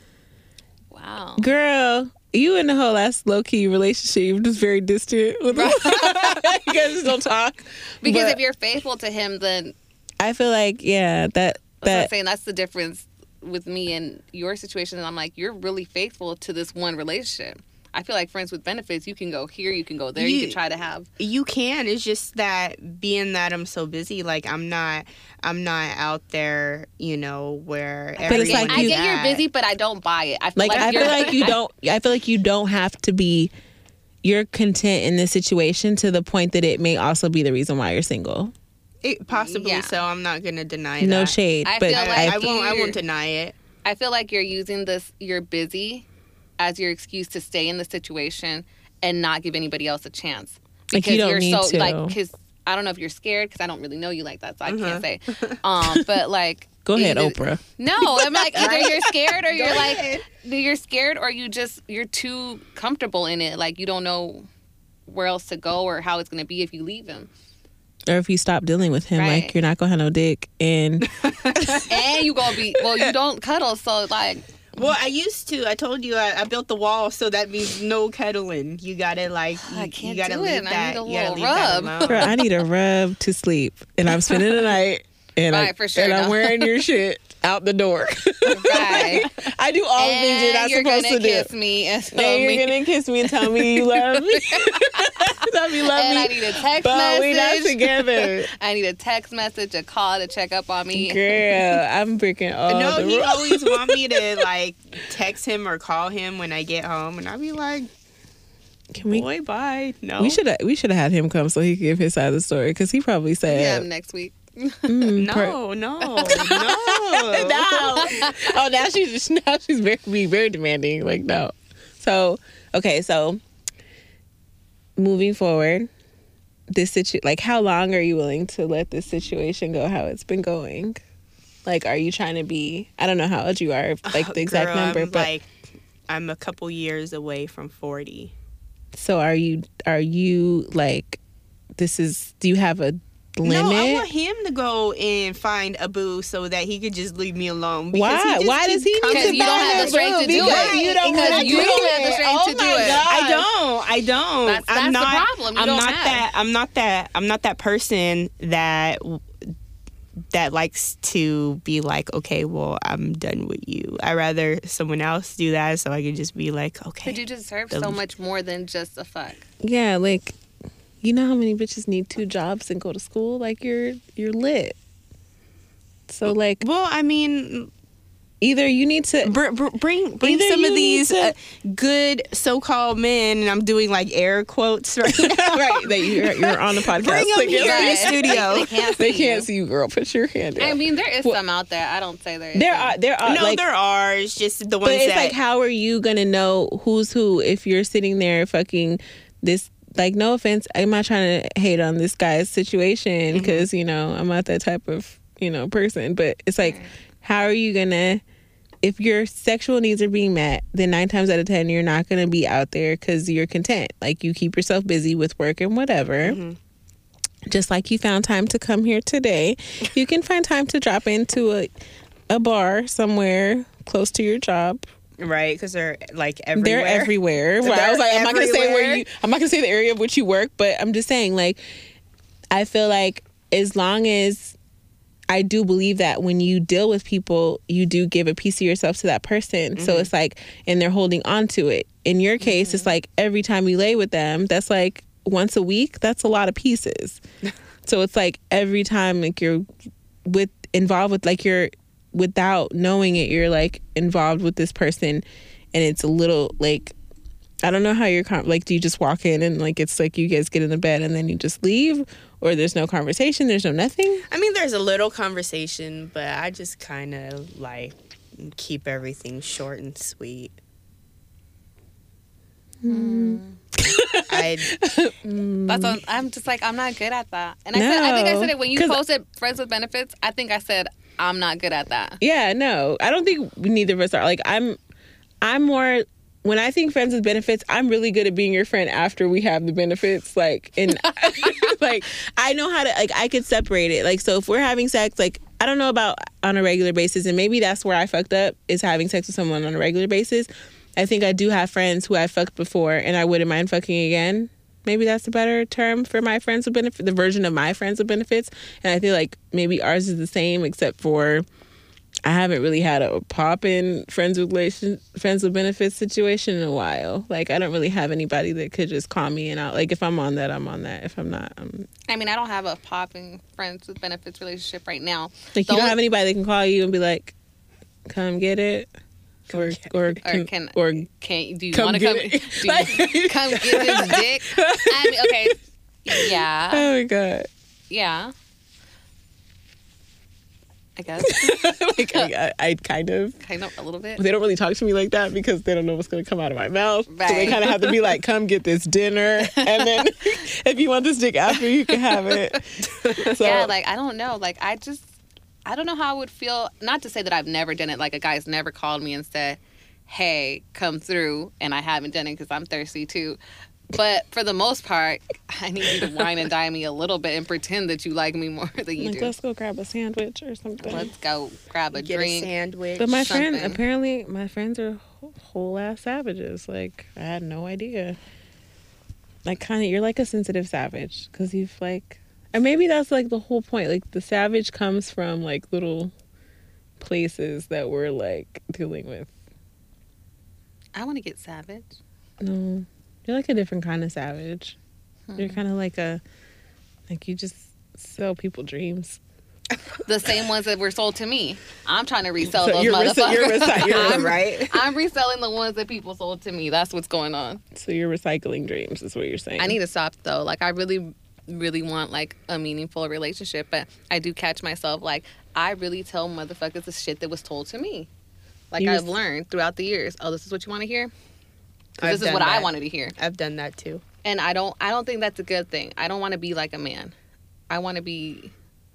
Wow. girl. You and the whole last low key relationship, you're just very distant. With you guys just don't talk. Because But if you're faithful to him, then I feel like yeah, that that's what I'm that saying. That's the difference with me and your situation. And I'm like, you're really faithful to this one relationship. I feel like friends with benefits, you can go here, you can go there, you, You- can try to have. You can. It's just that being that I'm so busy, like I'm not, I'm not out there, you know, where. But it's everyone like I you- is get you're at. busy, but I don't buy it. I feel like like, I you're, feel like you don't. I feel like you don't have to be. You're content in this situation to the point that it may also be the reason why you're single. It, possibly Yeah. so. I'm not gonna deny No that. shade, I but feel I, like I won't. I you're- won't deny it. I feel like you're using this, you're busy as your excuse to stay in the situation and not give anybody else a chance. Like, you don't you're need so, to. like, because I don't know if you're scared, because I don't really know you like that, so I can't say. Um, but like, go ahead, either- Oprah. No, I'm like, either you're scared or you're like, ahead. you're scared or you just, you're too comfortable in it. Like, you don't know where else to go or how it's going to be if you leave him. Or if you stop dealing with him, Right. like you're not gonna have no dick, and And you going to be, well, you don't cuddle, so like, Well, I used to. I told you I, I built the wall, so that means no cuddling. You gotta like. You, I can't you gotta do leave it. I that. need a you gotta little leave that rub. alone. girl, I need a rub to sleep, and I'm spending the night, and I Right, for sure, and I'm no. wearing your shit out the door. right. I do all the things you're not And you're supposed gonna to do. kiss me and tell And me. you're gonna kiss me and tell me you love me. Tell me you love and me. I need a text but we not message. together. I need a text message, a call to check up on me. Girl, I'm breaking all No, the he rules. always want me to like text him or call him when I get home, and I'll be like, Can we? "Boy, bye." No, We should have we should have had him come so he could give his side of the story because he probably Yeah, said next week. mm, per- No, no, no. no. Oh, now she's just, now she's very being very demanding. Like no. So okay, so moving forward, this situ like how long are you willing to let this situation go? How it's been going? Like, are you trying to be? I don't know how old you are, like the exact Girl, number, I'm but like, I'm a couple years away from forty. so are you? Are you like? This is. Do you have a limit? No, I want him to go and find a boo so that he could just leave me alone. because Why? he just Why does keeps he need coming to Because you don't find have a the strength boo? to do Because it. You don't Because want to you do don't it. have the strength Oh to do my it. God. I don't. I don't. That's- that's I'm the not, problem. You I'm don't not have. that. I'm not that. I'm not that person that that likes to be like, okay, well, I'm done with you. I rather someone else do that so I can just be like, okay. But you deserve The- so much more than just a fuck. Yeah, like you know how many bitches need two jobs and go to school? Like you're you're lit. So like Well, I mean, either you need to br- br- bring bring Either some you of need these to- uh, good so-called men, and I'm doing like air quotes right now. right that you're, you're on the podcast. Bring 'em They here can't- in the Right. studio. They can't They see can't you. see you, girl. Put your hand out. I mean, there is Well, some out there. I don't say there is. there are there are No, like there are. It's just the but ones it's that. like how are you gonna know who's who if you're sitting there fucking this like no offense I'm not trying to hate on this guy's situation because you know I'm not that type of you know person but it's like how are you gonna if your sexual needs are being met then nine times out of ten you're not gonna be out there because you're content like you keep yourself busy with work and whatever. Just like you found time to come here today, you can find time to drop into a a bar somewhere close to your job. right, because they're like everywhere. They're everywhere. Well, I They're was like, I'm not gonna say where everywhere. you. I'm not gonna say the area of which you work, but I'm just saying, like, I feel like as long as I do believe that when you deal with people, you do give a piece of yourself to that person. So it's like, and they're holding on to it. In your case, it's like every time you lay with them, that's like once a week. That's a lot of pieces. So it's like every time, like you're with involved with, like you're without knowing it, you're like involved with this person, and it's a little like. I don't know how you're con- like. Do you just walk in and like it's like you guys get in the bed and then you just leave, or there's no conversation, there's no nothing? I mean, there's a little conversation, but I just kind of like keep everything short and sweet. Mm. I That's what, I'm just like, I'm not good at that. And I said, I think I No, said it when you 'cause- posted Friends with Benefits. I think I said I'm not good at that. Yeah, no, I don't think neither of us are. Like, I'm, I'm more. When I think friends with benefits, I'm really good at being your friend after we have the benefits. Like, and like, I know how to, like, I could separate it. Like, so if we're having sex, like, I don't know about on a regular basis, and maybe that's where I fucked up, is having sex with someone on a regular basis. I think I do have friends who I fucked before, and I wouldn't mind fucking again. Maybe that's a better term for my friends with benefits, the version of my friends with benefits. And I feel like maybe ours is the same, except for I haven't really had a pop-in friends with relation, friends with benefits situation in a while. Like, I don't really have anybody that could just call me and out. Like, if I'm on that, I'm on that. If I'm not, I'm... I mean, I don't have a popping Friends with Benefits relationship right now. Like, The you don't only- have anybody that can call you and be like, come get it? Or, or, Or can, can or can do you come want to get come it. do you, come get this dick? I mean, okay, yeah, oh my God. yeah. I guess like, I, I kind of... kind of a little bit. They don't really talk to me like that because they don't know what's going to come out of my mouth. So they Right. kind of have to be like, come get this dinner. And then if you want this dick after, you can have it. So, Yeah, like I don't know. Like I just I don't know how I would feel. Not to say that I've never done it. Like a guy's never called me and said, "Hey, come through," and I haven't done it because I'm thirsty too. But for the most part, I need you to wine and dine me a little bit and pretend that you like me more than you like, do. let's go grab a sandwich or something. Let's go grab a get drink. a sandwich. but my friend, something. apparently, my friends are whole, whole ass savages. Like, I had no idea. Like, kind of, you're like a sensitive savage because you've like, and maybe that's like the whole point. Like, the savage comes from like little places that we're like dealing with. I want to get savage. No, you're like a different kind of savage. Hmm. You're kind of like a, like you just sell people dreams. The same ones that were sold to me. I'm trying to resell So those you're rece- motherfuckers. you're rece- you're I'm, right. I'm reselling the ones that people sold to me. That's what's going on. So you're recycling dreams, is what you're saying. I need to stop though. Like I really, really want like a meaningful relationship, but I do catch myself like I really tell motherfuckers the shit that was told to me. Like You I've was- learned throughout the years. Oh, this is what you want to hear. 'Cause I've This is done what I that. wanted to hear, I've done that too. and I don't. I don't think that's a good thing. I don't want to be like a man. I want to be.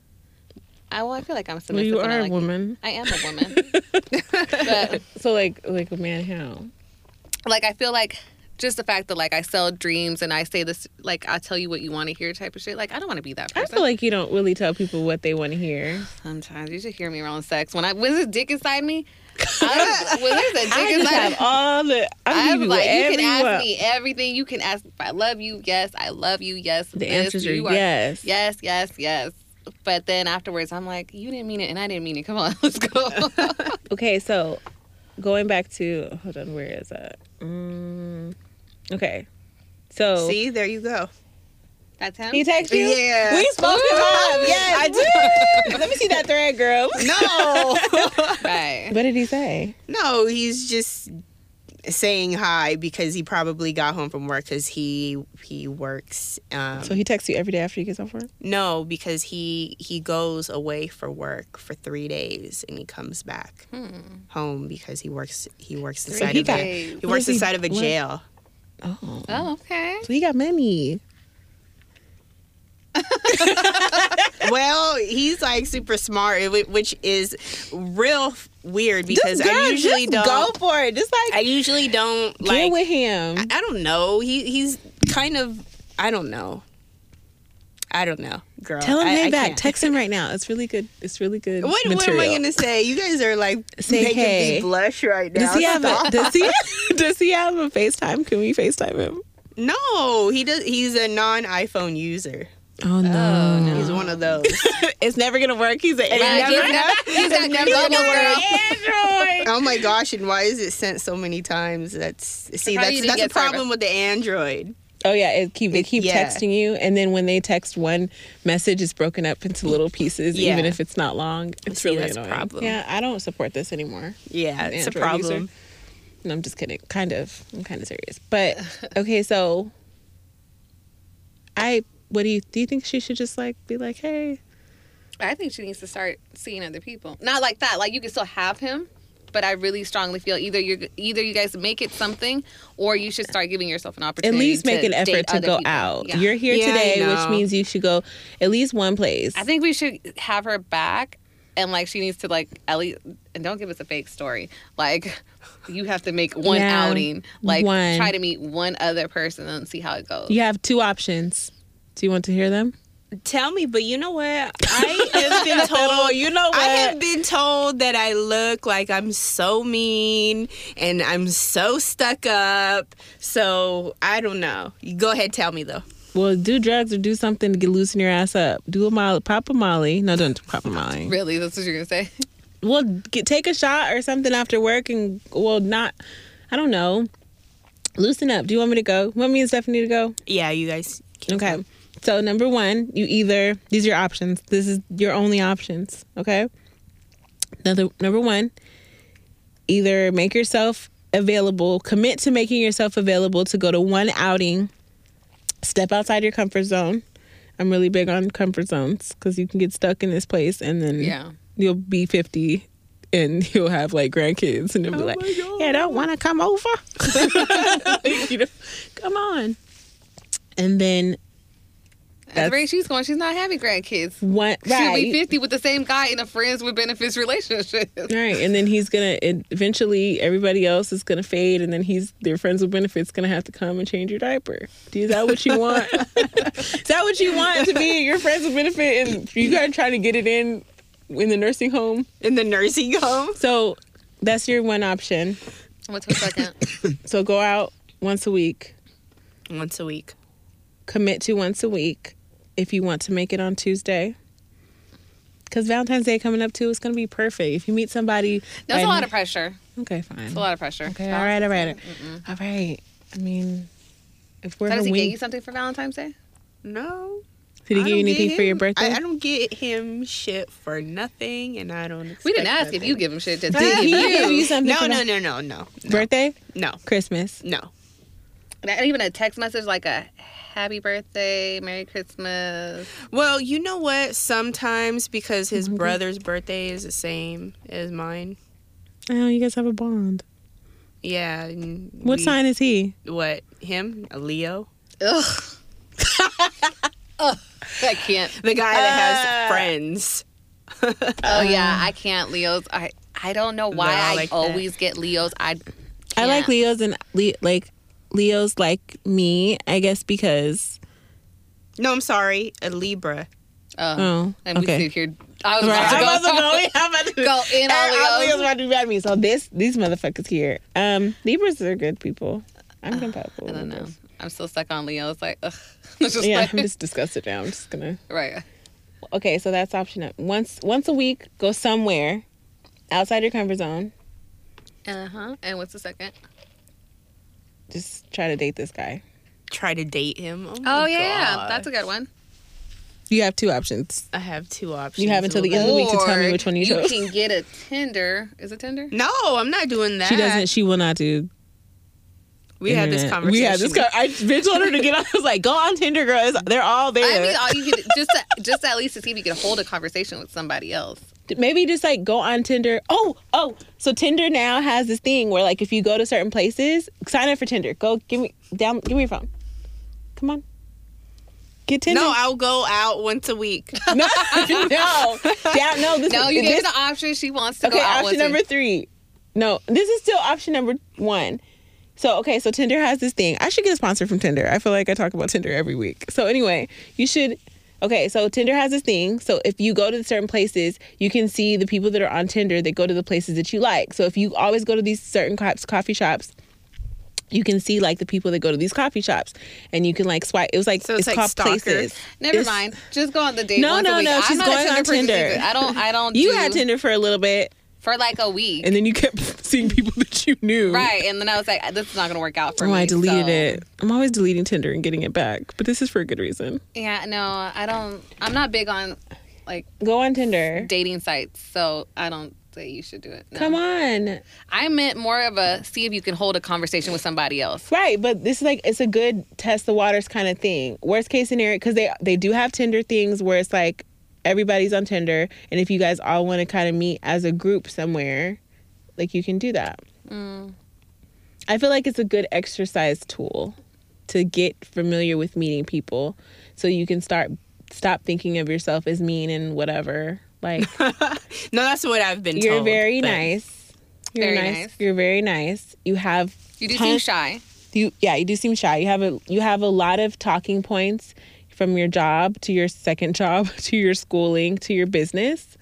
I well, I feel like I'm Well, submissive. you when I are a like woman. I am a woman. But So like, like a man, how? like I feel like just the fact that like I sell dreams and I say this like I tell you what you want to hear type of shit. Like I don't want to be that I person. feel like you don't really tell people what they want to hear. Sometimes you should hear me around sex. When I when there's a dick inside me, I, when there's a dick I just inside have all the. I'm I'm you like, you whatever can you ask want. me everything. You can ask if I love you. Yes, I love you. Yes, The this, answers are you yes. yes, yes, yes. But then afterwards, I'm like, you didn't mean it, and I didn't mean it. Come on, let's go. Okay, so going back to hold on, where is that? Mm, okay, so See, there you go. That's him. he texted you. Yeah. We spoke to him. Yes, I did. Let me see that thread, girl. No. Right. What did he say? No, he's just saying hi because he probably got home from work because he he works. Um, So he texts you every day after he gets off work. no, because he he goes away for work for three days and he comes back home because he works he works inside he of got- a, he what works is he- inside of a what- jail. Oh, Oh, okay. so he got money. Well, he's like super smart, wh- which is real weird because Just, girl, I usually just don't. go for it. Just like I usually don't get like. with him. I, I don't know. He he's kind of. I don't know. I don't know, girl. Tell him I, hey I back. can't. Text him right now. It's really good. It's really good. What, what am material. I gonna say? You guys are like Say making hey. me blush right now. Does he have a Stop. does he does he have a FaceTime? Can we FaceTime him? No, he does. He's a non-iPhone user. Oh no. no. He's one of those. It's never gonna work. He's an It Android. never- He's got It's never Google gonna work. Android. Oh my gosh! And why is it sent so many times? That's see, Probably that's didn't that's a get service. problem with the Android. Oh yeah, it keep they It- keep yeah. texting you, and then when they text one message, it's broken up into little pieces, Yeah. even if it's not long. It's See, really that's a annoying. problem. Yeah, I don't support this anymore. Yeah, it's a Android problem. user. No, I'm just kidding. Kind of. I'm kind of serious. But okay, so I. What do you do? You think she should just like be like, hey? I think she needs to start seeing other people. Not like that. Like you can still have him, but I really strongly feel either you either you guys make it something, or you should start giving yourself an opportunity. At least make to an effort date to other go people. out. Yeah. You're here Yeah, I today, which know. means you should go at least one place. I think we should have her back, and like she needs to like at least, and don't give us a fake story. Like you have to make one Yeah, outing. Like one. try to meet one other person and see how it goes. You have two options. Do you want to hear them? Tell me, but you know what? I have been told. You know I have been told that I look like I'm so mean and I'm so stuck up. So I don't know. You go ahead, tell me though. Well, do drugs or do something to get loosen your ass up. Do a molly, pop a molly. No, don't pop a molly. Really, that's what you're gonna say? Well, get, take a shot or something after work and, well, not, I don't know. Loosen up. Do you want me to go? Want me and Stephanie to go? Yeah, you guys. can Okay. go. So, number one, you either, these are your options. This is your only options, okay? Another, number one, either make yourself available, commit to making yourself available to go to one outing, step outside your comfort zone. I'm really big on comfort zones because you can get stuck in this place and then Yeah. you'll be fifty and you'll have like grandkids and they'll be Oh like, my God. yeah, don't want to come over. You know, come on. And then At the rate she's going, she's not having grandkids. one, She'll right. be fifty with the same guy in a friends with benefits relationship. Right, and then he's gonna it, eventually everybody else is gonna fade, and then he's their friends with benefits gonna have to come and change your diaper. Is that what you want? Is that what you want to be your friends with benefit, and you guys trying to get it in in the nursing home? In the nursing home. So that's your one option. What's the second? So go out once a week, Once a week. commit to once a week if you want to make it on Tuesday. Because Valentine's Day coming up too is gonna be perfect. If you meet somebody, That's a by- lot of pressure. Okay, fine. It's a lot of pressure. Okay, all right, all right, Mm-mm. all right. I mean, if we're So does he we, get you something for Valentine's Day? No. did he I give you don't anything get for your him- birthday? I, I don't get him shit for nothing, and I don't. We didn't expect ask if nothing. you give him shit. Did Did he give you something? No, for no, the no, no, no, no. birthday, No, Christmas. no. Not even a text message like a happy birthday, Merry Christmas. Well, you know what? Sometimes because his Mhm. brother's birthday is the same as mine. Oh, you guys have a bond. Yeah. and What we- sign is he? What? Him? A Leo? Ugh. Ugh. I can't. The guy that Uh. has friends. Oh yeah, I can't. Leos. I I don't know why They're all I like that. always get Leos. I I like can't. Leos and Le- like Leos like me. I guess because No, I'm sorry. A Libra. Oh, oh, and we okay. sit here. I was Right. about to I'm go. about to go. I'm about to Go in on And I'm Leos. Leos about to be mad at me. So this these motherfuckers here. Um, Libras are good people. I'm compatible. I don't with know. those. I'm still stuck on Leos. Like, ugh. It's just Yeah, like, I'm just disgusted now. I'm just gonna. right. Okay, so that's option one. Once once a week, go somewhere outside your comfort zone. Uh huh. And what's the second? Just try to date this guy. Try to date him. Oh, Oh my yeah, God. that's a good one. You have two options. I have two options. You have until the end of the week to tell me Or which one you You chose. can get a Tinder. Is it Tinder? No, I'm not doing that. She doesn't. She will not do. We had this internet. conversation. We had this. Con- I bitch told her to get on. I was like, go on Tinder, girl. It's- They're all there. I mean, all you could just to, just at least to see if you can hold a conversation with somebody else. Maybe just like go on Tinder. Oh, oh. So Tinder now has this thing where like if you go to certain places, sign up for Tinder. Go give me down. Give me your phone. Come on. Get Tinder. No, I'll go out once a week. no, no, down. No, this No, is, you gave this, her the option. She wants to okay. go out. Option once a- number three. No, this is still option number one. So okay, so Tinder has this thing. I should get a sponsor from Tinder. I feel like I talk about Tinder every week. So anyway, you should. Okay, so Tinder has this thing. So if you go to certain places, you can see the people that are on Tinder that go to the places that you like. So if you always go to these certain co- coffee shops, you can see like the people that go to these coffee shops, and you can like swipe. It was like So it's, it's like called stalker. places. Never It's- mind. Just go on the date No, once no, a week. no, I'm she's not a going on person Tinder. either. I don't. I don't. You do, had Tinder for a little bit, for like a week. and then you kept seeing people that you knew. Right, and then I was like, this is not going to work out for Oh, me. I deleted so- it. I'm always deleting Tinder and getting it back, but this is for a good reason. Yeah, no, I don't. I'm not big on like Go on Tinder. dating sites, so I don't say you should do it. No. Come on. I meant more of a see if you can hold a conversation with somebody else. Right, but this is like it's a good test the waters kind of thing. Worst case scenario, because they they do have Tinder things where it's like everybody's on Tinder, and if you guys all want to kind of meet as a group somewhere, like you can do that. Mm. I feel like it's a good exercise tool to get familiar with meeting people, so you can start stop thinking of yourself as mean and whatever. Like, no, that's what I've been you're told. very but- nice. You're Very nice. nice. You're very nice. You have You do tons- seem shy. You yeah, you do seem shy. You have a you have a lot of talking points from your job to your second job to your schooling to your business.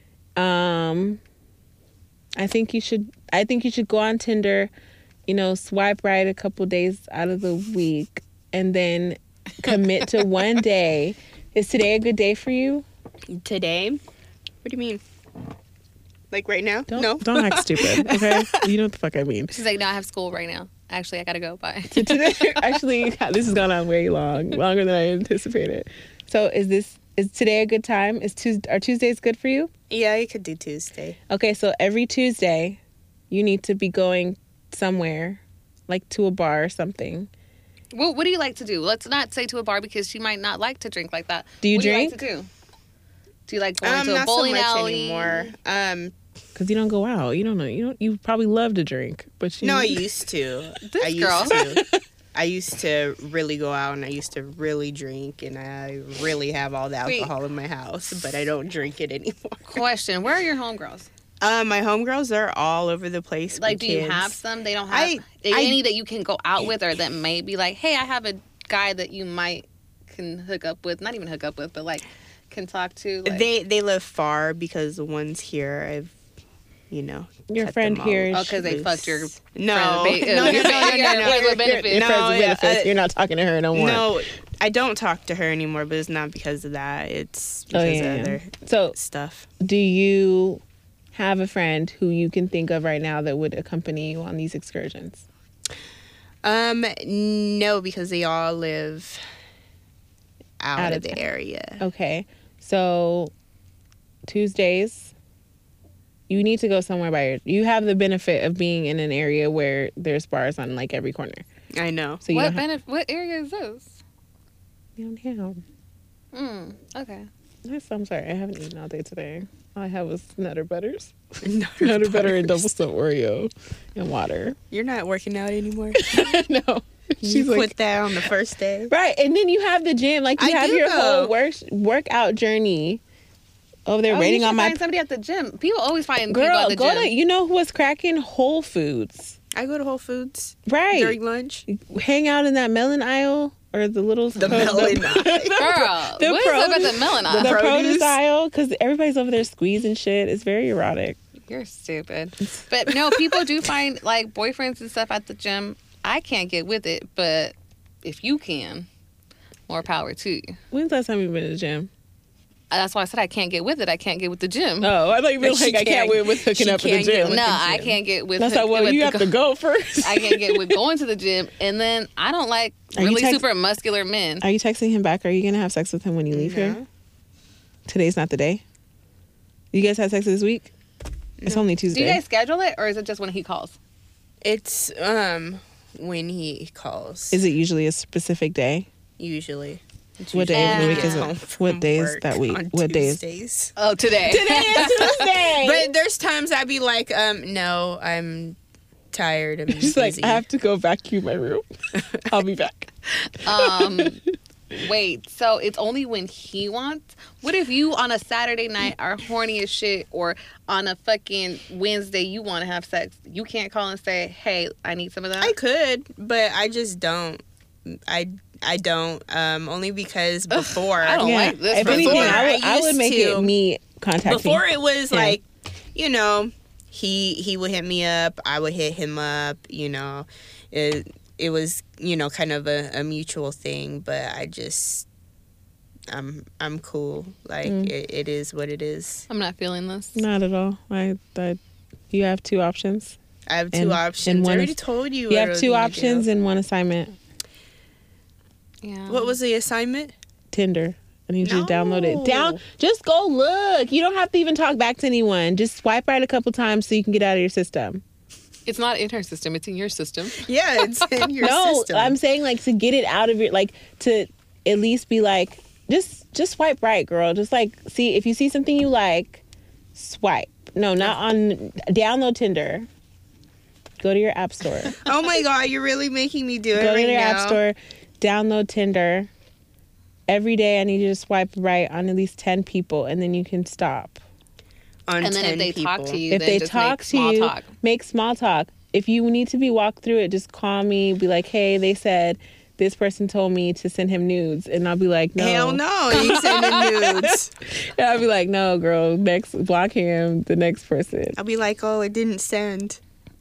Um, I think you should. I think you should go on Tinder. You know, swipe right a couple days out of the week, and then commit to one day. Is today a good day for you? Today? What do you mean? Like right now? Don't, no. don't act stupid. Okay, you know what the fuck I mean. She's like, no, I have school right now. Actually, I gotta go. Bye. So today, actually, this has gone on way long, longer than I anticipated. So, is this is today a good time? Is Tuesday? Are Tuesdays good for you? Yeah, you could do Tuesday. Okay, so every Tuesday, you need to be going somewhere, like to a bar or something. Well, what do you like to do? Let's not say to a bar because she might not like to drink like that. Do you what drink? Do you like to do? Do you like going Um, to a not so bowling much alley anymore. Um, Because you don't go out. You don't know. You don't. You probably love to drink, but you. no, I used to. This I used girl. to. I used to really go out and I used to really drink and I really have all the Wait. alcohol in my house, but I don't drink it anymore. Question: where are your homegirls? Uh, my homegirls are all over the place. Like, with do you kids. have some? They don't have I- any I- that you can go out with, or that may be like, hey, I have a guy that you might can hook up with. Not even hook up with, but like can talk to. Like, They they live far because the ones here I've, you know, Your cut friend them here. all oh, because they loose. fucked your no, friend, ba- no, uh, no, your no, fa- no, your no, friends no. with benefits. Your friends No, with yeah, benefits. uh, You're not talking to her no more. No, I don't talk to her anymore, but it's not because of that. It's Oh, because yeah, of yeah. other So, stuff. do you have a friend who you can think of right now that would accompany you on these excursions? Um, no, because they all live out, Out of, of the town. area. Okay, so Tuesdays, you need to go somewhere by your. You have the benefit of being in an area where there's bars on like every corner. I know. So you what don't have, benef- What area is this? downtown. Mm, okay. Yes, I'm sorry, I haven't eaten all day today. All I had was Nutter Butters, Nutter Nutter Butter and double Butters. stuffed Oreo, and water. You're not working out anymore. No, She's she's you like, quit that on the first day. right, and then you have the gym. Like you I have do your go. whole work workout journey over there Oh, waiting you should on my find somebody at the gym. People always find people girl. at the Go gym. to you know who was cracking Whole Foods, I go to Whole Foods right? during lunch. Hang out in that melon aisle or the little The melon aisle. Girl, the what is up produce- at the melon the, aisle? produce, produce. aisle because everybody's over there squeezing shit. It's very erotic. You're stupid. But no, people do find like boyfriends and stuff at the gym. I can't get with it, but if you can, more power to you. When's the last time you've been to the gym? That's why I said I can't get with it. I can't get with the gym. Oh, I thought you meant She like I can't can't- wait with hooking she up at the can't get gym. with no, the I gym. can't get with. That's like, well, with you the have go- to go first. I can't get with going to the gym, and then I don't like Are you really text- super muscular men. Are you texting him back? Are you gonna have sex with him when you leave here? No. Today's not the day. You guys had sex this week? It's only Do you Tuesday. guys schedule it, or is it just when he calls? It's um when he calls. Is it usually a specific day? usually? It's What day of the usually week is home it? from What day is work that week? on What day is? Tuesdays. Oh, today. Today is Tuesday. But there's times I'd be like, um, no, I'm tired. I'm She's busy. like, I have to go vacuum my room. I'll be back. Um, wait. So it's only when he wants. What if you on a Saturday night are horny as shit, or on a fucking Wednesday you want to have sex? You can't call and say, "Hey, I need some of that." I could, but I just don't. I I don't. Um, only because before I don't Yeah. like this If for anything, sure. I would, I I would used make to- it me contacting. before it was Yeah. like, you know, he he would hit me up, I would hit him up. You know, it it was you know kind of a, a mutual thing. But I just. I'm I'm cool. Like Mm. it, it is what it is. I'm not feeling this. Not at all. I, I, you have two options. I have two And- options. and one I already is- told you. You what I have was two gonna options do. and one assignment. Yeah. What was the assignment? Tinder. I need you to download it. No. Down. Just go look. You don't have to even talk back to anyone. Just swipe right a couple times so you can get out of your system. It's not in her system. It's in your system. Yeah, it's in your no, system. I'm saying like to get it out of your like to at least be like just just swipe right, girl. Just like see if you see something you like, swipe. No, not on. Download Tinder. Go to your app store. Oh my God, you're really making me do it Go right to your now. app store. Download Tinder. Every day, I need you to swipe right on at least ten people, and then you can stop. On And then ten if they people. talk to you, If then they just talk make to small you, talk. make small talk. If you need to be walked through it, just call me. Be like, hey, they said this person told me to send him nudes, and I'll be like, no, Hell no, you sending nudes. And I'll be like, no, girl, next block him, the next person. I'll be like, oh, it didn't send.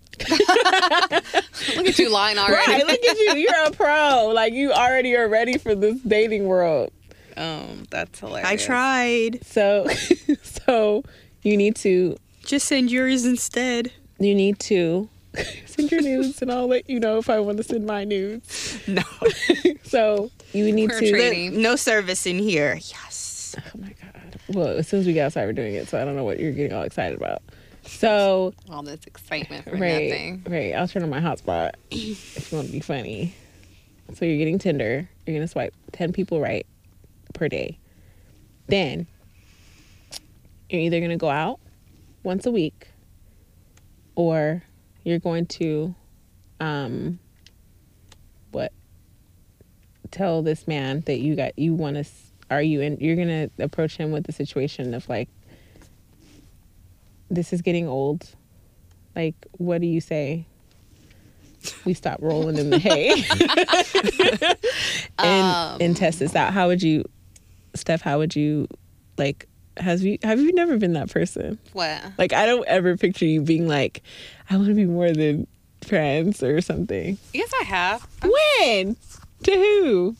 Look at you lying already. Right, look at you. You're a pro. Like, you already are ready for this dating world. Um, that's hilarious. I tried. So, so you need to, Just send yours instead. you need to send your nudes, and I'll let you know if I want to send my nudes. No. So you need We're to. trading. No service in here. Yes. Oh my god. Well, as soon as we get outside, we're doing it. So I don't know what you're getting all excited about. So All this excitement for right, nothing. right. I'll turn on my hotspot if you want to be funny. So you're getting Tinder. You're gonna swipe ten people right per day. Then you're either gonna go out once a week, or you're going to, um, what? Tell this man that you got you want to. Are you in? You're gonna approach him with the situation of like, this is getting old. Like, what do you say? We stop rolling in the hay and Um, and test this out. How would you, Steph? How would you, like? Has you have you never been that person? What? Like, I don't ever picture you being like, I want to be more than friends or something. Yes, I have. When? To who?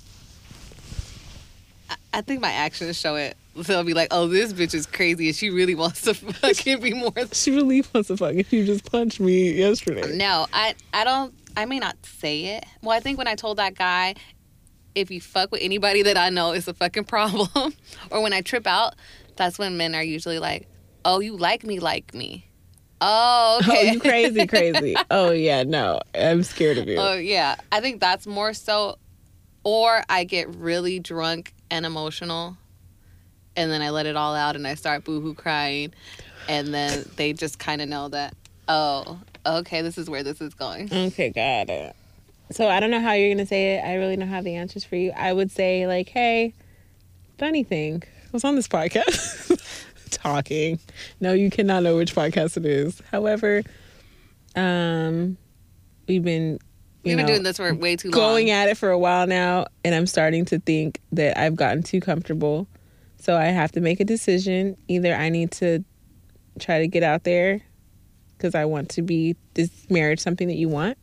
I, I think my actions show it. So I'll be like, oh, this bitch is crazy and she really wants to fucking be more than... She really wants to fuck if you just punched me yesterday. No, I, I don't... I may not say it. Well, I think when I told that guy, if you fuck with anybody that I know, it's a fucking problem. Or when I trip out, that's when men are usually like, oh, you like me, like me. Oh, Oh, okay. you crazy, crazy. Oh, yeah, no. I'm scared of you. Oh, yeah. I think that's more so. Or I get really drunk and emotional, and then I let it all out and I start boohoo crying. And then they just kind of know that, oh, okay, this is where this is going. Okay, got it. So I don't know how you're going to say it. I really don't have the answers for you. I would say, like, hey, funny thing. I was on this podcast talking. No, you cannot know which podcast it is. However, um, we've been, you We've been know, doing this for way too long. going at it for a while now, and I'm starting to think that I've gotten too comfortable. So I have to make a decision. Either I need to try to get out there because I want to be, is marriage something that you want?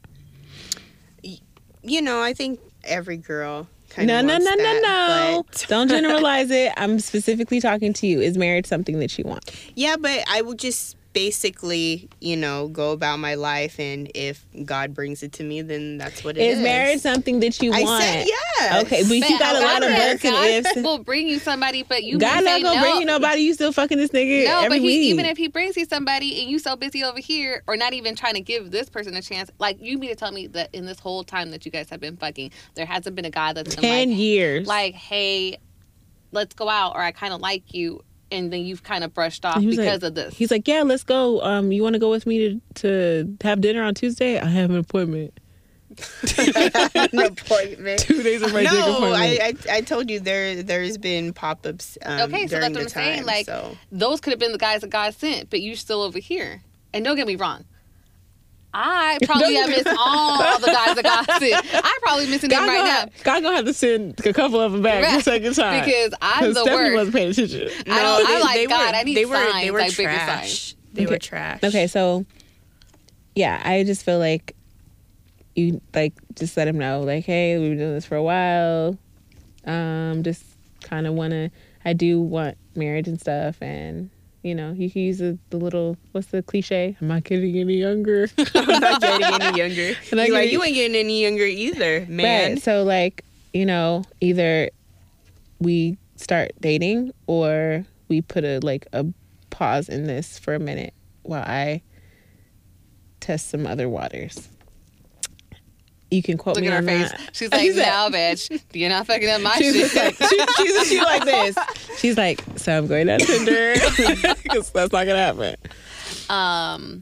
You know, I think every girl kind No, of no, wants no, no, that, no. but- Don't generalize it. I'm specifically talking to you. Is marriage something that you want? Yeah, but I would just basically, you know, go about my life, and if God brings it to me, then that's what it is. Is marriage something that you I want? said yes. Okay, but you got a lot of however, buts and God ifs. will bring you somebody, but you God may not say gonna no. bring you nobody. You still fucking this nigga No, every but he, week. even if he brings you somebody and you so busy over here, or not even trying to give this person a chance, like you mean to tell me that in this whole time that you guys have been fucking, there hasn't been a guy that's been ten like, years. like, hey, let's go out, or I kind of like you, and then you've kind of brushed off He was because like- of this. He's like, yeah, let's go. Um, you want to go with me to to have dinner on Tuesday? I have an appointment. An appointment. Two days of my dick No, appointment. I, I I told you there there's been pop ups. Um, Okay, so during that's what the I'm saying, time, like- so. Those could have been the guys that God sent, but you're still over here. And don't get me wrong, I probably have missed all the guys that God sent. I'm probably missing them God right gonna, now. have, God gonna have to send a couple of them back Right. the second time Because I'm 'Cause the Stephanie worst. wasn't paying attention. I don't- I'm like, God, were, I need they were, signs, they were like bigger trash. signs. They Okay. were trash. Okay, so yeah, I just feel like you like just let him know, like, hey, we've been doing this for a while. Um, just kind of want to. I do want marriage and stuff, and you know, you can use the, the little what's the cliche? I'm not getting any younger. I'm not getting any younger. And I You're like, get- you ain't getting any younger either, man. Right. So like, you know, either we start dating or we put a like a pause in this for a minute while I test some other waters. You can quote Look me at her on face. that. She's like, She's like- now, bitch, you're not fucking up my She's shit. just like, she, she's she like this. She's like, say I'm going on Tinder because that's not gonna happen. Um,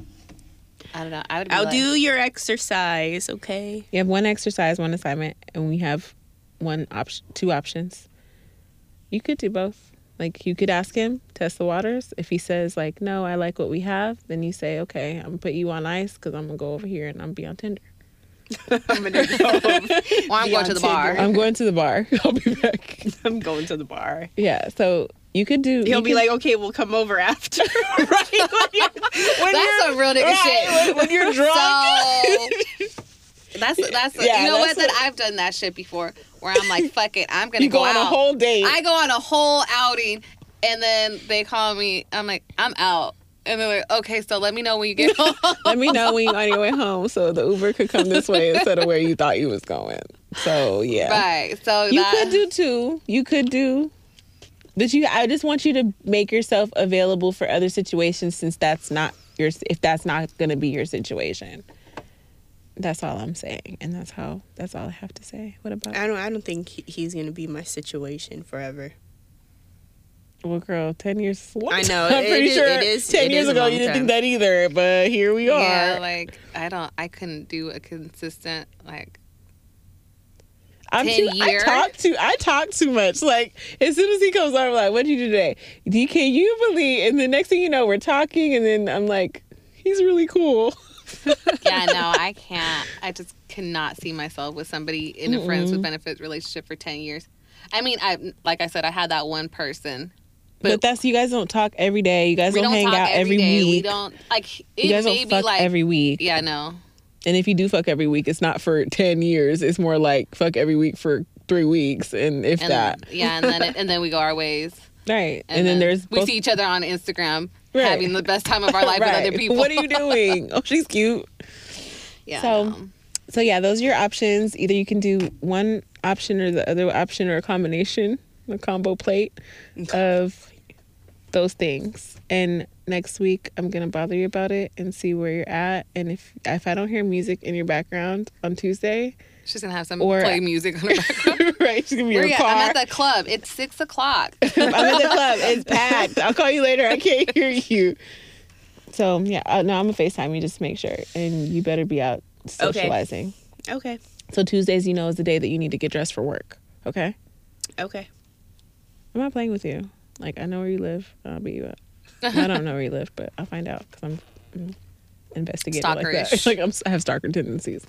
I don't know. I would. Be I'll like, do your exercise, okay? You have one exercise, one assignment, and we have one option, two options. You could do both. Like, you could ask him, test the waters. If he says, like, no, I like what we have, then you say, okay, I'm going to put you on ice because I'm going to go over here and I'm going to be on Tinder. I'm gonna go. Or I'm be going on to the bar. Tinder. I'm going to the bar. I'll be back. I'm going to the bar. Yeah, so you could do... He'll you be could- like, okay, we'll come over after. right? When you're, when That's you're, some real nigga right, shit. When, when you're drunk. So that's that's Yeah, you know that's what? That what- I've done that shit before. Where I'm like, fuck it, I'm gonna you go, go on out. a whole date. I go on a whole outing, and then they call me. I'm like, I'm out. And they're like, okay, so let me know when you get home. Let me know when you're on your way home so the Uber could come this way instead of where you thought you was going. So, yeah. Right. So You that, could do two. You could do... But you, I just want you to make yourself available for other situations since that's not your... If that's not going to be your situation. That's all I'm saying. And that's how... That's all I have to say. What about... I don't. I don't think he- he's gonna be my situation forever. Well, girl, ten years is a long I know, time. I'm it pretty is- sure it is- ten it years is a ago long you didn't time. think that either, but here we are. yeah, like I don't, I couldn't do a consistent like. I'm ten too, I year? talk too. I talk too much. Like as soon as he comes over, I'm like, "What did you do today? D, can you believe?" And the next thing you know, we're talking, and then I'm like, "He's really cool." Yeah, no, I can't. I just cannot see myself with somebody in a friends with benefits relationship for ten years. I mean, I like I said, I had that one person. But, But that's you guys don't talk every day. You guys We don't, don't hang talk out every day. We week. don't like. It You guys may don't be fuck like every week. Yeah, no. And if you do fuck every week, it's not for ten years. It's more like fuck every week for three weeks, and if And that. yeah, and then it, and then we go our ways. Right. And, then, there's we both, see each other on Instagram Right. having the best time of our life right. with other people. What are you doing? Oh, she's cute. Yeah. So- no. So yeah, those are your options. Either you can do one option or the other option or a combination, a combo plate of those things. And next week I'm gonna bother you about it and see where you're at. And if if I don't hear music in your background on Tuesday, She's gonna have some Or- play music on her background. right, she's gonna be in Where your you at? car. I'm at the club. It's six o'clock. I'm at the club. It's packed. I'll call you later. I can't hear you. So yeah, uh, no, I'm gonna FaceTime you just to make sure, and you better be out socializing. Okay. So Tuesdays, you know, is the day that you need to get dressed for work. Okay. Okay. I'm not playing with you. Like, I know where you live. I'll beat you up. I don't know where you live, but I'll find out because I'm, I'm investigating like that. Stalkerish. Like I'm, I have stalker tendencies.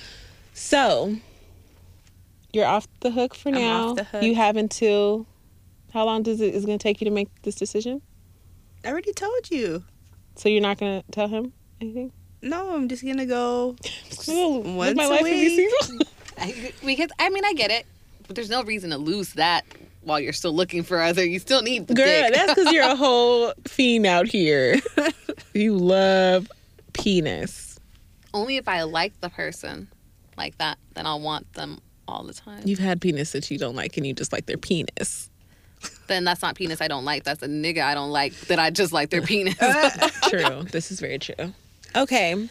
So you're off the hook for I'm now. off the hook. You have until how long does it is it going to take you to make this decision? I already told you. So you're not going to tell him anything? No, I'm just gonna go Oh, live once my a life and be week. single. I, because I mean, I get it, but there's no reason to lose that while you're still looking for other. You still need the Girl, dick. that's because you're a whole fiend out here. You love penis. Only if I like the person like that, then I'll want them all the time. You've had penis that you don't like and you just like their penis. Then that's not penis I don't like. That's a nigga I don't like that I just like their penis. True. This is very true. Okay.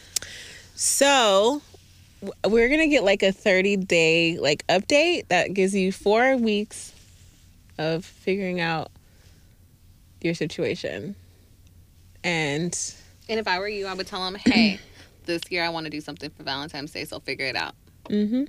So w- we're going to get like a thirty day like update that gives you four weeks of figuring out your situation. And And if I were you, I would tell him, hey, this year I want to do something for Valentine's Day, so figure it out. mhm.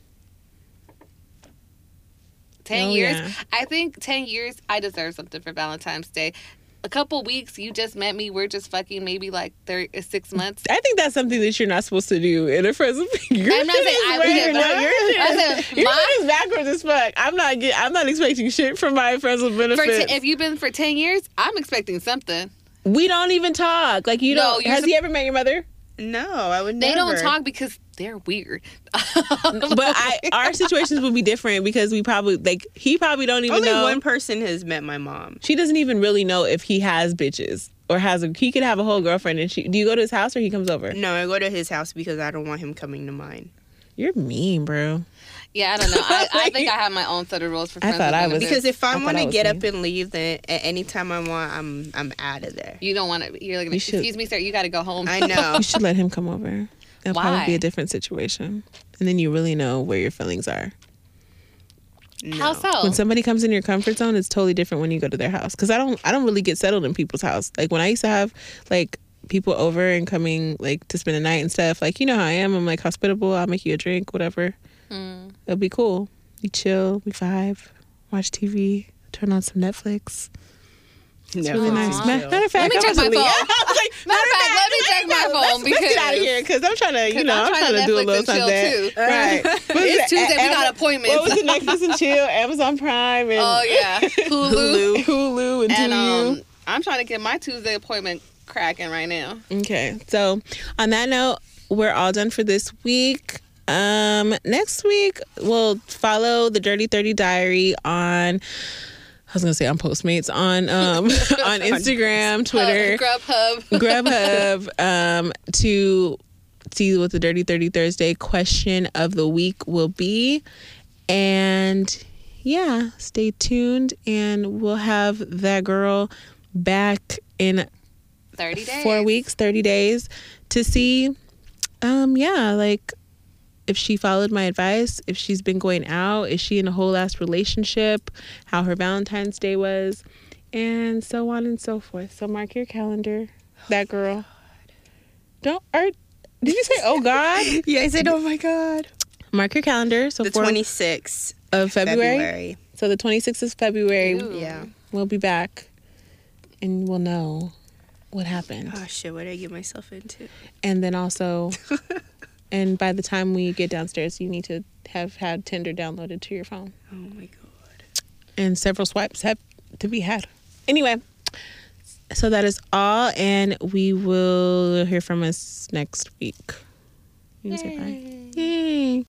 ten Oh, years? yeah. I think ten years, I deserve something for Valentine's Day. A couple weeks, you just met me. We're just fucking maybe like thirty, six months. I think that's something that you're not supposed to do in a friends with me. I'm not saying I would get no, your shit I is, said, your my- shit is backwards as fuck. I'm not get, I'm not expecting shit from my friends with For benefits. t- if you've been for ten years, I'm expecting something. we don't even talk. Like you No, don't. you're Has sup- he ever met your mother? No, I would They never. don't talk because they're weird. But I, our situations would be different because we probably like he probably don't even Only know. one person has met my mom. She doesn't even really know if he has bitches or has a. He could have a whole girlfriend. And she. Do you go to his house or he comes over? No, I go to his house because I don't want him coming to mine. You're mean, bro. Yeah, I don't know. I, I think I have my own set of rules for I friends. thought with I was- benefits. Because if I I, thought want I to was get mean. up and leave, then at any time I want, I'm I'm out of there. you don't want to, you're like, You should- excuse me, sir, you got to go home. I know. You should let him come over. It'll Why? probably be a different situation, and then you really know where your feelings are. No. How so? When somebody comes in your comfort zone, it's totally different when you go to their house. Because I don't, I don't really get settled in people's house. Like when I used to have like people over and coming like to spend the night and stuff. Like you know how I am. I'm like hospitable. I'll make you a drink, whatever. Mm. It'll be cool. We chill. We vibe. Watch T V. Turn on some Netflix. It's Netflix really nice. is Matter, chill. matter of fact, Let me I'm check my about to phone. leave. I was like, Matter of fact, let me check my phone let's, because let's get out of here because I'm trying to, you know, I'm I'm trying trying to to do a Netflix little and chill, something. too. Right. What was It's it? Tuesday. We A- got Am- appointments. What was the Netflix and chill? Amazon Prime and Oh yeah, Hulu. Hulu and, And Hulu. um, I'm trying to get my Tuesday appointment cracking right now. Okay, so on that note, we're all done for this week. Um, next week we'll follow the Dirty thirty Diary on. I was gonna say on Postmates on um on Instagram, Twitter, Uh, Grubhub. Grubhub, um, to see what the Dirty thirty Thursday question of the week will be, and yeah, stay tuned, and we'll have that girl back in thirty days. four weeks, thirty days to see, um, yeah, like if she followed my advice, if she's been going out, is she in a whole ass relationship, how her Valentine's Day was, and so on and so forth. So mark your calendar, that girl. Don't, or, did you say, oh God? Yeah, I said, oh my God. Mark your calendar. So The for- twenty-sixth of February. February. So the twenty-sixth of February, Ooh. Yeah. we'll be back and we'll know what happened. Oh shit, what did I get myself into? And then also, and by the time we get downstairs, you need to have had Tinder downloaded to your phone. Oh my God. And several swipes have to be had. Anyway, so that is all, and we will hear from us next week. You can say bye. Yay.